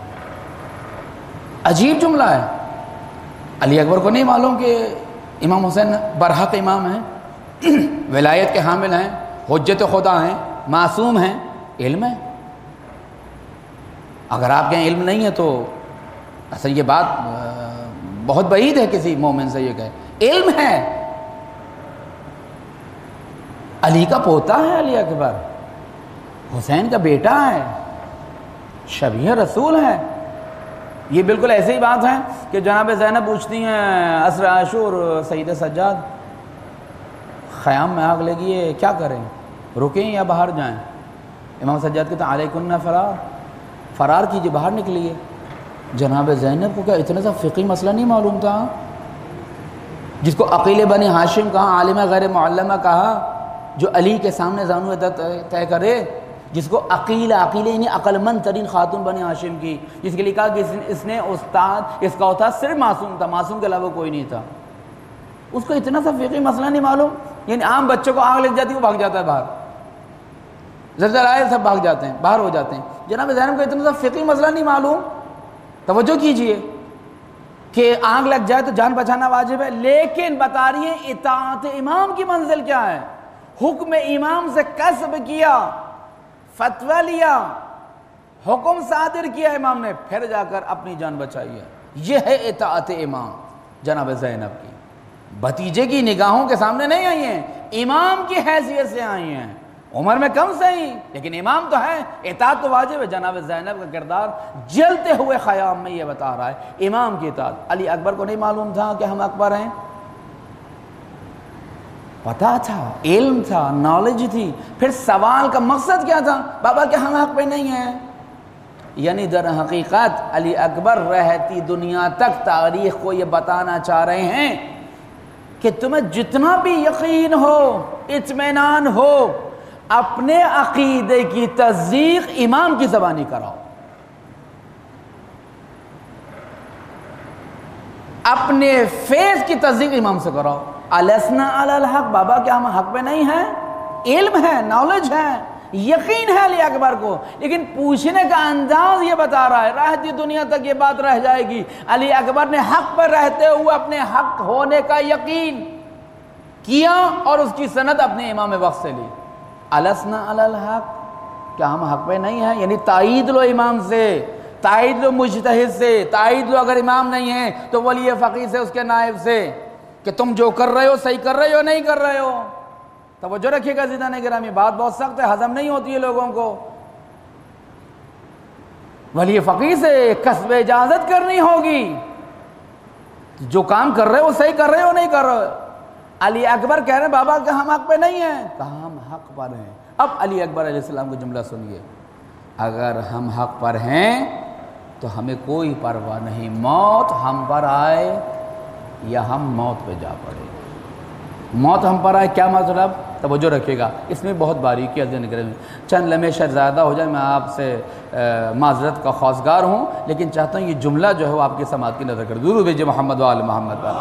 عجیب جملہ ہے۔ علی اکبر کو نہیں معلوم کہ امام حسین برحق امام ہیں، ولایت کے حامل ہیں، حجت خدا ہیں، معصوم ہیں، علم ہے۔ اگر آپ کے علم نہیں ہے تو اصل یہ بات بہت بعید ہے کسی مومن سے یہ کہے، علم ہے۔ علی کا پوتا ہے علی اکبر، حسین کا بیٹا ہے، شبیہ رسول ہے۔ یہ بالکل ایسی ہی بات ہے کہ جناب زینب پوچھتی ہیں عصر عاشور سید سجاد خیام میں آگ لگی ہے، کیا کریں، رکیں یا باہر جائیں؟ امام سجاد کہتے ہیں علیکن فرار، فرار کیجئے، باہر نکلیے۔ جناب زینب کو کیا اتنا سا فقہی مسئلہ نہیں معلوم تھا؟ جس کو عقیل بنی ہاشم کہا، عالمہ غیر معلمہ کہا، جو علی کے سامنے زانو طے کرے، جس کو عقیل عقیل یعنی عقل مند ترین خاتون بنی ہاشم کی، جس کے لیے کہا کہ اس نے استاد، اس کا استاد صرف معصوم تھا، معصوم کے علاوہ کوئی نہیں تھا، اس کو اتنا سا فقہی مسئلہ نہیں معلوم؟ یعنی عام بچوں کو آگ لگ جاتی ہے وہ بھاگ جاتا ہے باہر، زلزلہ آئے سب بھاگ جاتے ہیں، باہر ہو جاتے ہیں۔ جناب زینب کو اتنا سا فقہی مسئلہ نہیں معلوم؟ توجہ کیجئے کہ آگ لگ جائے تو جان بچانا واجب ہے، لیکن بتا رہی ہیں اطاعت امام کی منزل کیا ہے۔ حکم امام سے کسب کیا، فتویٰ لیا، حکم صادر کیا امام نے، پھر جا کر اپنی جان بچائی ہے۔ یہ ہے اطاعت امام جناب زینب کی، بھتیجے کی نگاہوں کے سامنے نہیں آئی ہیں، امام کی حیثیت سے آئی ہیں، عمر میں کم صحیح لیکن امام تو ہے، اطاعت تو واجب ہے۔ جناب زینب کا کردار جلتے ہوئے خیام میں یہ بتا رہا ہے امام کی اطاعت۔ علی اکبر کو نہیں معلوم تھا کہ ہم اکبر ہیں؟ پتا تھا، علم تھا، نالج تھی۔ پھر سوال کا مقصد کیا تھا؟ بابا کہ ہم حق پہ نہیں ہیں، یعنی در حقیقت علی اکبر رہتی دنیا تک تاریخ کو یہ بتانا چاہ رہے ہیں کہ تمہیں جتنا بھی یقین ہو، اطمینان ہو، اپنے عقیدے کی تصدیق امام کی زبانی کراؤ، اپنے فیض کی تصدیق امام سے کراؤ۔ السنا علی الحق، بابا کیا ہم حق پہ نہیں ہیں؟ علم ہے، نالج ہے، یقین ہے علی اکبر کو، لیکن پوچھنے کا انداز یہ بتا رہا ہے رہتی دنیا تک یہ بات رہ جائے گی۔ علی اکبر نے حق پر رہتے ہوئے اپنے حق ہونے کا یقین کیا اور اس کی سند اپنے امام وقت سے لی۔ السنا علی الحق، کیا ہم حق پہ نہیں ہیں؟ یعنی تائید لو امام سے، تائید لو مجتہد سے، تائید لو اگر امام نہیں ہیں تو ولی فقیہ سے، اس کے نائب سے، کہ تم جو کر رہے ہو صحیح کر رہے ہو نہیں کر رہے ہو۔ توجہ رکھیے گا عزیزان گرامی، بات بہت سخت ہے، ہضم نہیں ہوتی ہے لوگوں کو۔ ولی فقیہ سے کسب اجازت کرنی ہوگی، جو کام کر رہے ہو صحیح کر رہے ہو نہیں کر رہے ہو۔ علی اکبر کہہ رہے ہیں بابا کہ ہم حق پہ نہیں ہیں، کہا ہم حق پر ہیں۔ اب علی اکبر علیہ السلام کو جملہ سنیے، اگر ہم حق پر ہیں تو ہمیں کوئی پرواہ نہیں، موت ہم پر آئے یا ہم موت پہ جا پڑے۔ موت ہم پر آئے کیا مطلب؟ توجہ رکھیے گا، اس میں بہت باریکی ہے، چند لمحے شاید زیادہ ہو جائے، میں آپ سے معذرت کا خواستگار ہوں، لیکن چاہتا ہوں یہ جملہ جو ہے وہ آپ کی سماعت کی نظر کر درود بھیجئے محمد و آل محمد پر۔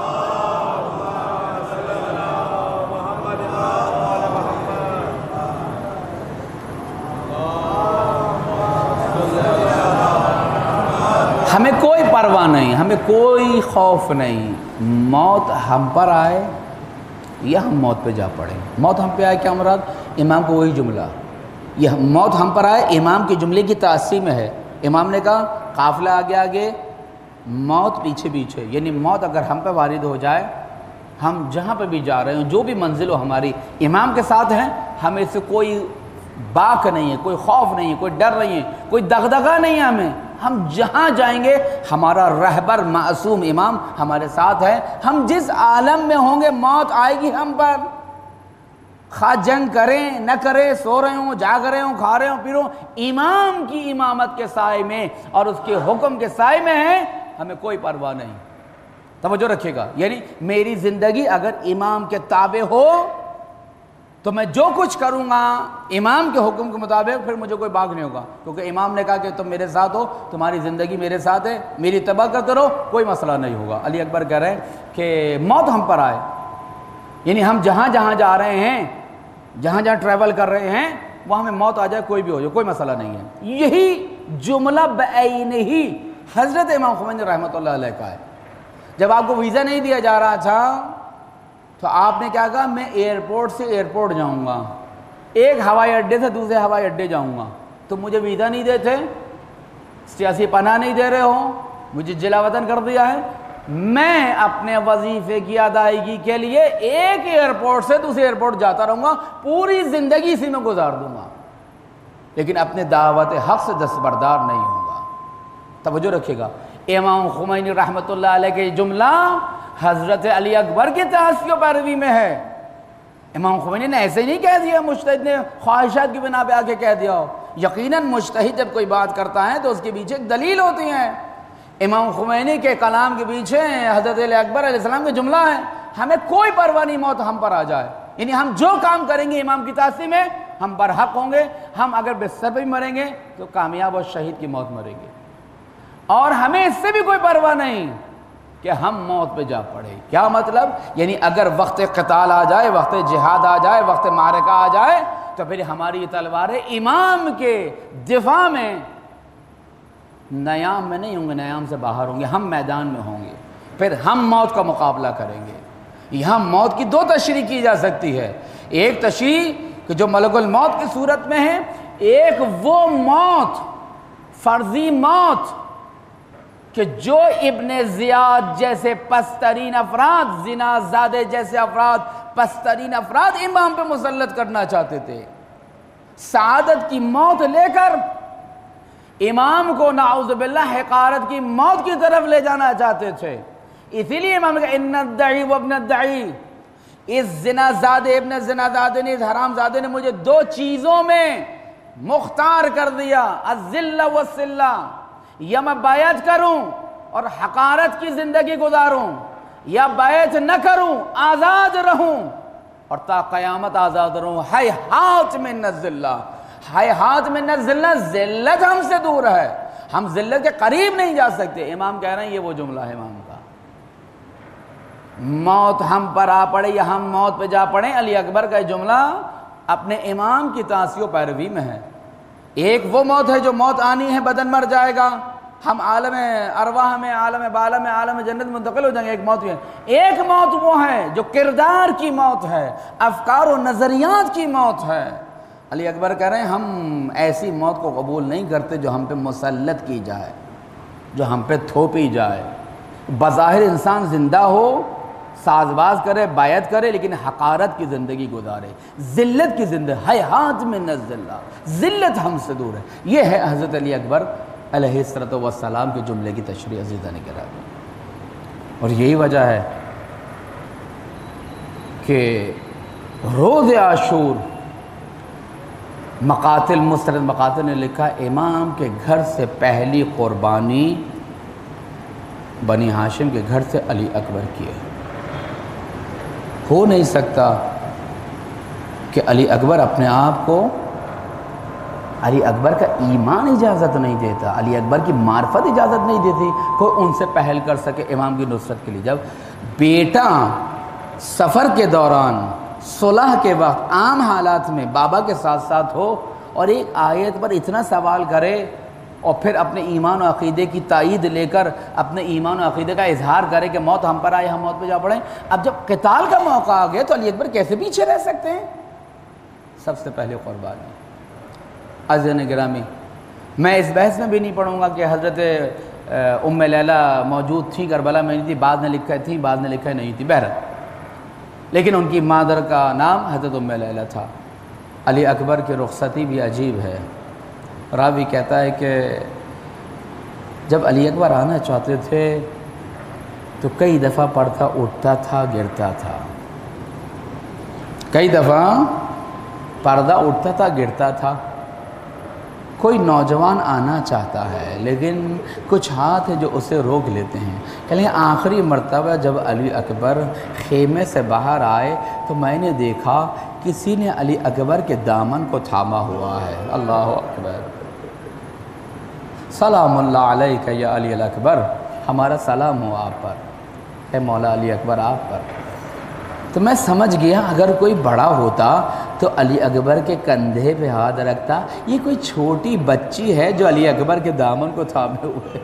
ہمیں کوئی پرواہ نہیں، ہمیں کوئی خوف نہیں، موت ہم پر آئے یا ہم موت پہ جا پڑیں۔ موت ہم پہ آئے کیا مراد؟ امام کو وہی جملہ، یہ موت ہم پر آئے امام کے جملے کی تأثیر میں ہے۔ امام نے کہا قافلہ آگے آگے، موت پیچھے پیچھے، یعنی موت اگر ہم پہ وارد ہو جائے، ہم جہاں پہ بھی جا رہے ہیں، جو بھی منزل ہو ہماری امام کے ساتھ ہیں، ہمیں اس سے کوئی باک نہیں ہے، کوئی خوف نہیں ہے، کوئی ڈر نہیں ہے، کوئی دغدغہ نہیں ہے ہمیں۔ ہم جہاں جائیں گے ہمارا رہبر معصوم امام ہمارے ساتھ ہے، ہم جس عالم میں ہوں گے موت آئے گی ہم پر، خواہ جنگ کریں نہ کریں، سو رہے ہوں، جاگ رہے ہوں، کھا رہے ہوں، پی رہے ہوں، امام کی امامت کے سائے میں اور اس کے حکم کے سائے میں ہیں، ہمیں کوئی پرواہ نہیں۔ توجہ رکھیے گا، یعنی میری زندگی اگر امام کے تابع ہو تو میں جو کچھ کروں گا امام کے حکم کے مطابق، پھر مجھے کوئی باغ نہیں ہوگا، کیونکہ امام نے کہا کہ تم میرے ساتھ ہو، تمہاری زندگی میرے ساتھ ہے، میری اتباع کرتے رہو، کوئی مسئلہ نہیں ہوگا۔ علی اکبر کہہ رہے ہیں کہ موت ہم پر آئے یعنی ہم جہاں جہاں جا رہے ہیں، جہاں جہاں ٹریول کر رہے ہیں، وہاں ہمیں موت آ جائے کوئی بھی ہو جائے، کوئی مسئلہ نہیں ہے۔ یہی جملہ بعینہ ہی حضرت امام خمینی رحمۃ اللہ علیہ کا ہے۔ جب آپ کو ویزا نہیں دیا جا رہا تھا تو آپ نے کیا کہا، میں ایئرپورٹ سے ایئرپورٹ جاؤں گا، ایک ہوائی اڈے سے دوسرے ہوائی اڈے جاؤں گا، تو مجھے ویزا نہیں دیتے، سیاسی پناہ نہیں دے رہے ہو، مجھے جلا وطن کر دیا ہے، میں اپنے وظیفے کی ادائیگی کے لیے ایک ایئرپورٹ سے دوسرے ایئرپورٹ جاتا رہوں گا، پوری زندگی اسی میں گزار دوں گا، لیکن اپنے دعوت حق سے دستبردار نہیں ہوں گا۔ توجہ رکھیے گا، امام خمینی رحمۃ اللہ علیہ کے جملہ حضرت علی اکبر کی تاثیر و پیروی میں ہے۔ امام خمینی نے ایسے نہیں کہہ دیا، مجتہد نے خواہشات کی بنا پہ آ کے کہہ دیا ہو۔ یقیناً مجتہد جب کوئی بات کرتا ہے تو اس کے پیچھے ایک دلیل ہوتی ہے۔ امام خمینی کے کلام کے پیچھے حضرت علی اکبر علیہ السلام کا جملہ ہے، ہمیں کوئی پرواہ نہیں موت ہم پر آ جائے، یعنی ہم جو کام کریں گے امام کی تاثیر میں ہم برحق ہوں گے، ہم اگر بستر پہ بھی مریں گے تو کامیاب اور شہید کی موت مریں گے، اور ہمیں اس سے بھی کوئی پرواہ نہیں کہ ہم موت پہ جا پڑے۔ کیا مطلب؟ یعنی اگر وقت قتال آ جائے، وقت جہاد آ جائے، وقت معرکہ آ جائے تو پھر ہماری یہ تلواریں امام کے دفاع میں نیام میں نہیں ہوں گے، نیام سے باہر ہوں گے، ہم میدان میں ہوں گے، پھر ہم موت کا مقابلہ کریں گے۔ یہاں موت کی دو تشریح کی جا سکتی ہے، ایک تشریح کہ جو ملک الموت کی صورت میں ہے، ایک وہ موت، فرضی موت کہ جو ابن زیاد جیسے پسترین افراد، زنا زادے جیسے افراد، پسترین افراد امام پہ مسلط کرنا چاہتے تھے، سعادت کی موت لے کر امام کو نعوذ باللہ حقارت کی موت کی طرف لے جانا چاہتے تھے۔ اسی لیے امام نے کہا ان الدعی و ابن الدعی، اس زنا زادے ابن زنا زادے نے، اس حرام زادے نے مجھے دو چیزوں میں مختار کر دیا، الذلہ والذلہ، یا میں بیعت کروں اور حقارت کی زندگی گزاروں، یا بیعت نہ کروں آزاد رہوں اور تا قیامت آزاد رہوں۔ ہیہات من الذلہ، ہیہات من الذلہ، ذلت ہم سے دور ہے، ہم ذلت کے قریب نہیں جا سکتے۔ امام کہہ رہے ہیں یہ وہ جملہ ہے امام کا، موت ہم پر آ پڑے یا ہم موت پہ جا پڑیں، علی اکبر کا یہ جملہ اپنے امام کی تاثیر و پیروی میں ہے۔ ایک وہ موت ہے جو موت آنی ہے، بدن مر جائے گا، ہم عالم ارواح میں، عالم بالا میں، عالم جنت منتقل ہو جائیں گے، ایک موت ہے۔ ایک موت وہ ہے جو کردار کی موت ہے، افکار و نظریات کی موت ہے۔ علی اکبر کہہ رہے ہیں ہم ایسی موت کو قبول نہیں کرتے جو ہم پہ مسلط کی جائے، جو ہم پہ تھوپی جائے۔ بظاہر انسان زندہ ہو، ساز باز کرے، بیعت کرے، لیکن حقارت کی زندگی گزارے، ذلت کی زندگی، ہیہات من الذلہ، ذلت ہم سے دور ہے۔ یہ ہے حضرت علی اکبر علیہ السلام کے جملے کی تشریح عزیزان کرام، اور یہی وجہ ہے کہ روز عاشور مقاتل مستند مقاتل نے لکھا امام کے گھر سے پہلی قربانی بنی ہاشم کے گھر سے علی اکبر کی ہے۔ ہو نہیں سکتا کہ علی اکبر اپنے آپ کو، علی اکبر کا ایمان اجازت نہیں دیتا، علی اکبر کی معرفت اجازت نہیں دیتی کوئی ان سے پہل کر سکے امام کی نصرت کے لیے۔ جب بیٹا سفر کے دوران، صلح کے وقت، عام حالات میں بابا کے ساتھ ساتھ ہو اور ایک آیت پر اتنا سوال کرے اور پھر اپنے ایمان و عقیدے کی تائید لے کر اپنے ایمان و عقیدے کا اظہار کرے کہ موت ہم پر آئے، ہم موت پہ جا پڑیں، اب جب قتال کا موقع آ گیا تو علی اکبر کیسے پیچھے رہ سکتے ہیں؟ سب سے پہلے قربانی۔ عزیزان گرامی، میں اس بحث میں بھی نہیں پڑھوں گا کہ حضرت ام لیلہ موجود تھیں کربلا میں، نہیں تھی، بعد نے لکھا تھی، بعد نے لکھا نہیں تھی، بہرحال لیکن ان کی مادر کا نام حضرت ام لیلہ تھا۔ علی اکبر کی رخصتی بھی عجیب ہے۔ راوی کہتا ہے کہ جب علی اکبر آنا چاہتے تھے تو کئی دفعہ پردہ اٹھتا تھا، گرتا تھا، کئی دفعہ پردہ اٹھتا تھا، گرتا تھا۔ کوئی نوجوان آنا چاہتا ہے لیکن کچھ ہاتھ ہیں جو اسے روک لیتے ہیں۔ کہ لیں آخری مرتبہ جب علی اکبر خیمے سے باہر آئے تو میں نے دیکھا کسی نے علی اکبر کے دامن کو تھاما ہوا ہے۔ اللہ اکبر، سلام اللہ علیکہ یا علی الاکبر، ہمارا سلام ہو آپ پر، اے مولا علی اکبر آپ پر۔ تو میں سمجھ گیا اگر کوئی بڑا ہوتا تو علی اکبر کے کندھے پہ ہاتھ رکھتا، یہ کوئی چھوٹی بچی ہے جو علی اکبر کے دامن کو تھامے ہوئے۔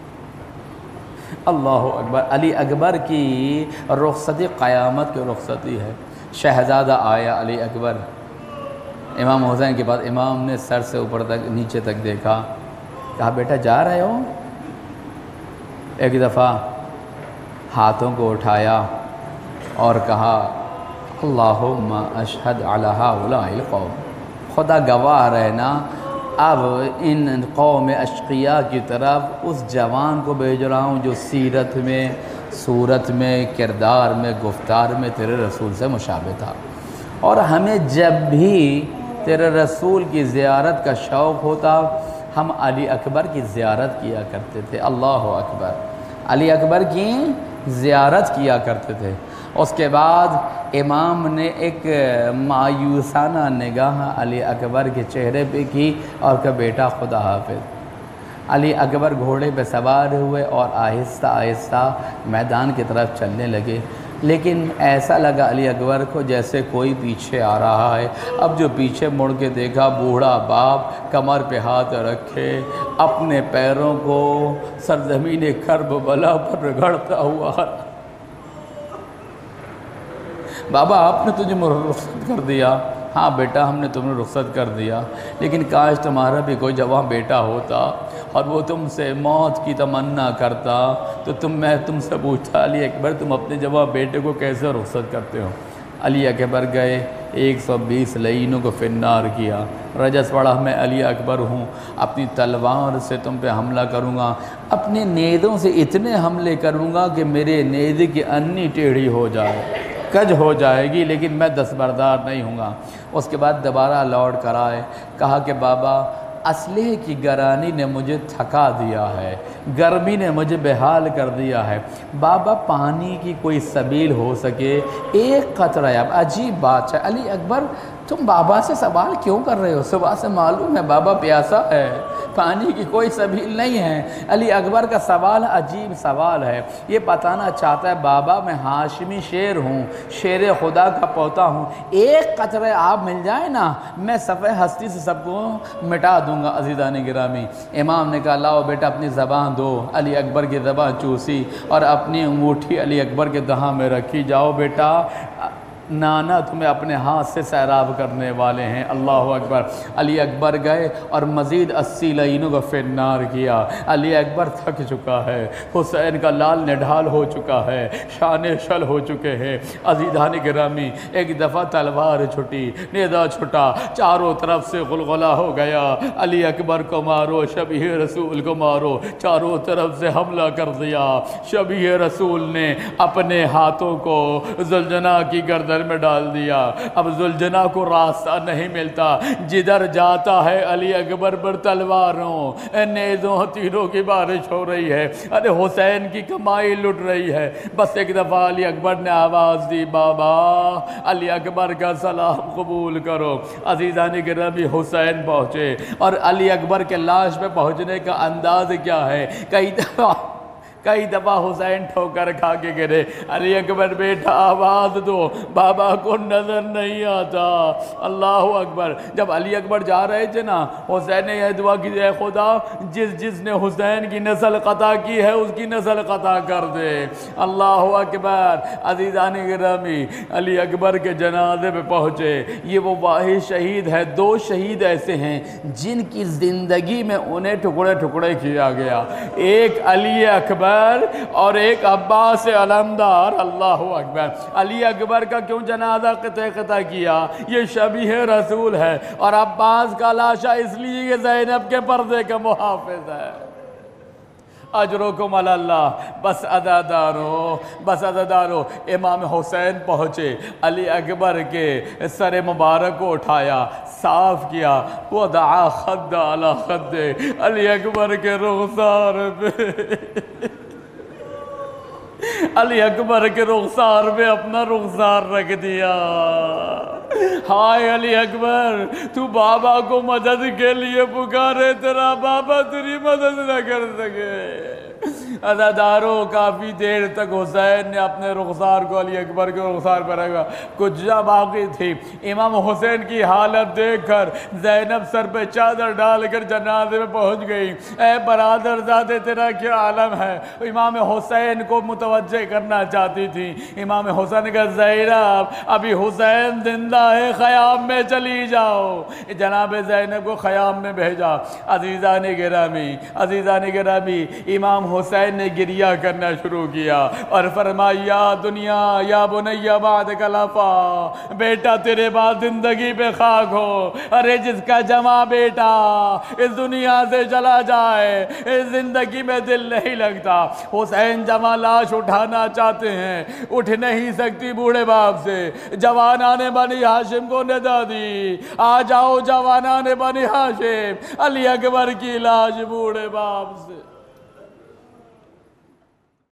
اللہ اکبر، علی اکبر کی رخصتی قیامت کی رخصتی ہے۔ شہزادہ آیا علی اکبر امام حسین کے پاس، امام نے سر سے اوپر تک نیچے تک دیکھا، کہا بیٹا جا رہے ہو؟ ایک دفعہ ہاتھوں کو اٹھایا اور کہا اللہم اشہد علی ہؤلاء القوم، خدا گواہ رہنا اب ان قوم اشقیاء کی طرف اس جوان کو بھیج رہا ہوں جو سیرت میں، صورت میں، کردار میں، گفتار میں تیرے رسول سے مشابہ تھا، اور ہمیں جب بھی تیرے رسول کی زیارت کا شوق ہوتا ہم علی اکبر کی زیارت کیا کرتے تھے۔ اللہ اکبر، علی اکبر کی زیارت کیا کرتے تھے۔ اس کے بعد امام نے ایک مایوسانہ نگاہ علی اکبر کے چہرے پہ کی اور کہا بیٹا خدا حافظ۔ علی اکبر گھوڑے پہ سوار ہوئے اور آہستہ آہستہ میدان کی طرف چلنے لگے، لیکن ایسا لگا علی اکبر کو جیسے کوئی پیچھے آ رہا ہے۔ اب جو پیچھے مڑ کے دیکھا بوڑھا باپ کمر پہ ہاتھ رکھے اپنے پیروں کو سرزمین کربلا پر رگڑتا ہوا، بابا آپ نے تجھے رخصت کر دیا؟ ہاں بیٹا ہم نے تمہیں رخصت کر دیا، لیکن کاش تمہارا بھی کوئی جوان بیٹا ہوتا اور وہ تم سے موت کی تمنا کرتا تو تم میں تم سے پوچھتا علی اکبر تم اپنے جوان بیٹے کو کیسے رخصت کرتے ہو؟ علی اکبر گئے، ایک سو بیس لعینوں کو فنار کیا، رجس پڑھا میں علی اکبر ہوں، اپنی تلوار سے تم پہ حملہ کروں گا، اپنے نیزوں سے اتنے حملے کروں گا کہ میرے نیزے کی انی ٹیڑھی ہو جائے، کج ہو جائے گی، لیکن میں دستبردار نہیں ہوں گا۔ اس کے بعد دوبارہ لوٹ کر آئے، کہا کہ بابا اسلحے کی گرانی نے مجھے تھکا دیا ہے، گرمی نے مجھے بحال کر دیا ہے، بابا پانی کی کوئی سبیل ہو سکے، ایک قطرہ۔ اب عجیب بات ہے، علی اکبر تم بابا سے سوال کیوں کر رہے ہو؟ صبح سے معلوم ہے بابا پیاسا ہے، پانی کی کوئی سبیل نہیں ہے۔ علی اکبر کا سوال عجیب سوال ہے، یہ بتانا چاہتا ہے بابا میں ہاشمی شیر ہوں، شیر خدا کا پوتا ہوں، ایک قطرے آپ مل جائے نا میں صفحہ ہستی سے سب کو مٹا دوں گا۔ عزیزان گرامی، امام نے کہا لاؤ بیٹا اپنی زبان دو، علی اکبر کی زبان چوسی اور اپنی انگوٹھی علی اکبر کے دہاں میں رکھی، جاؤ بیٹا نانا تمہیں اپنے ہاتھ سے سیراب کرنے والے ہیں۔ اللہ اکبر، علی اکبر گئے اور مزید اسی لعینوں کو فنار کیا۔ علی اکبر تھک چکا ہے، حسین کا لال نڈھال ہو چکا ہے، شان شل ہو چکے ہیں۔ عزیزان گرامی، ایک دفعہ تلوار چھٹی، نیزہ چھٹا، چاروں طرف سے غلغلہ ہو گیا، علی اکبر کو مارو، شبیہ رسول کو مارو، چاروں طرف سے حملہ کر دیا۔ شبیہ رسول نے اپنے ہاتھوں کو ذوالجناح کی گردن میں ڈال دیا، اب ذوالجناح کو راستہ نہیں ملتا، جدھر جاتا ہے علی اکبر پر تلواروں نیزوں تیروں کی بارش ہو رہی ہے، ارے حسین کی کمائی لٹ رہی ہے۔ بس ایک دفعہ علی اکبر نے آواز دی بابا علی اکبر کا سلام قبول کرو۔ عزیزان گرامی، حسین پہنچے اور علی اکبر کے لاش پہ پہنچنے کا انداز کیا ہے، کئی دفعہ کئی دفعہ حسین ٹھوکر کھا کے گرے، علی اکبر بیٹا آواز دو، بابا کو نظر نہیں آتا۔ اللہ اکبر، جب علی اکبر جا رہے تھے نا، حسین نے یہ دعا کی اے خدا جس جس نے حسین کی نسل قطع کی ہے اس کی نسل قطع کر دے۔ اللہ اکبر۔ عزیزان گرامی، علی اکبر کے جنازے پہ پہنچے، یہ وہ واحد شہید ہے، دو شہید ایسے ہیں جن کی زندگی میں انہیں ٹکڑے ٹکڑے کیا گیا، ایک علی اکبر اور ایک عباس علمدار۔ اللہ اکبر۔ علی اکبر کا کیوں جنازہ قطع قطع کیا؟ یہ شبیہ رسول ہے، اور عباس کا لاشا اس لیے کہ زینب کے پردے کا محافظ ہے۔ اجرکم علی اللہ۔ بس عزادارو، بس عزادارو، امام حسین پہنچے، علی اکبر کے سر مبارک کو اٹھایا، صاف کیا، وضع خد علی خد، علی اکبر کے رخسار پہ علی اکبر کے رخسار پہ اپنا رخسار رکھ دیا۔ ہائے علی اکبر، تو بابا کو مدد کے لیے پکارے، تیرا بابا تیری مدد نہ کر سکے۔
عزاداروں کافی دیر تک حسین نے اپنے رخسار کو علی اکبر کے رخسار پر رکھا، کچھ جا باقی تھی۔ امام حسین کی حالت دیکھ کر زینب سر پہ چادر ڈال کر جنازے میں پہنچ گئی۔ اے برادر زادے تیرا کیا عالم ہے؟ امام حسین کو متوجہ کرنا چاہتی تھی۔ امام حسین نے کہا زینب ابھی حسین زندہ ہے، خیام میں چلی جاؤ۔ جناب زینب کو خیام میں بھیجا۔ عزیزان گرامی عزیزان گرامی امام حسین نے گریہ کرنا شروع کیا اور فرمایا یا دنیا یا بنیا بعد کلفا، بیٹا تیرے بعد زندگی پہ خاک ہو۔ ارے جس کا جمع بیٹا اس دنیا سے چلا جائے اس زندگی میں دل نہیں لگتا۔ حسین جمع لاش اٹھانا چاہتے ہیں، اٹھ نہیں سکتی بوڑھے باپ سے۔ جوانان بنی ہاشم کو ندا دی، آ جاؤ جوانان بنی ہاشم، علی اکبر کی لاش بوڑھے باپ سے۔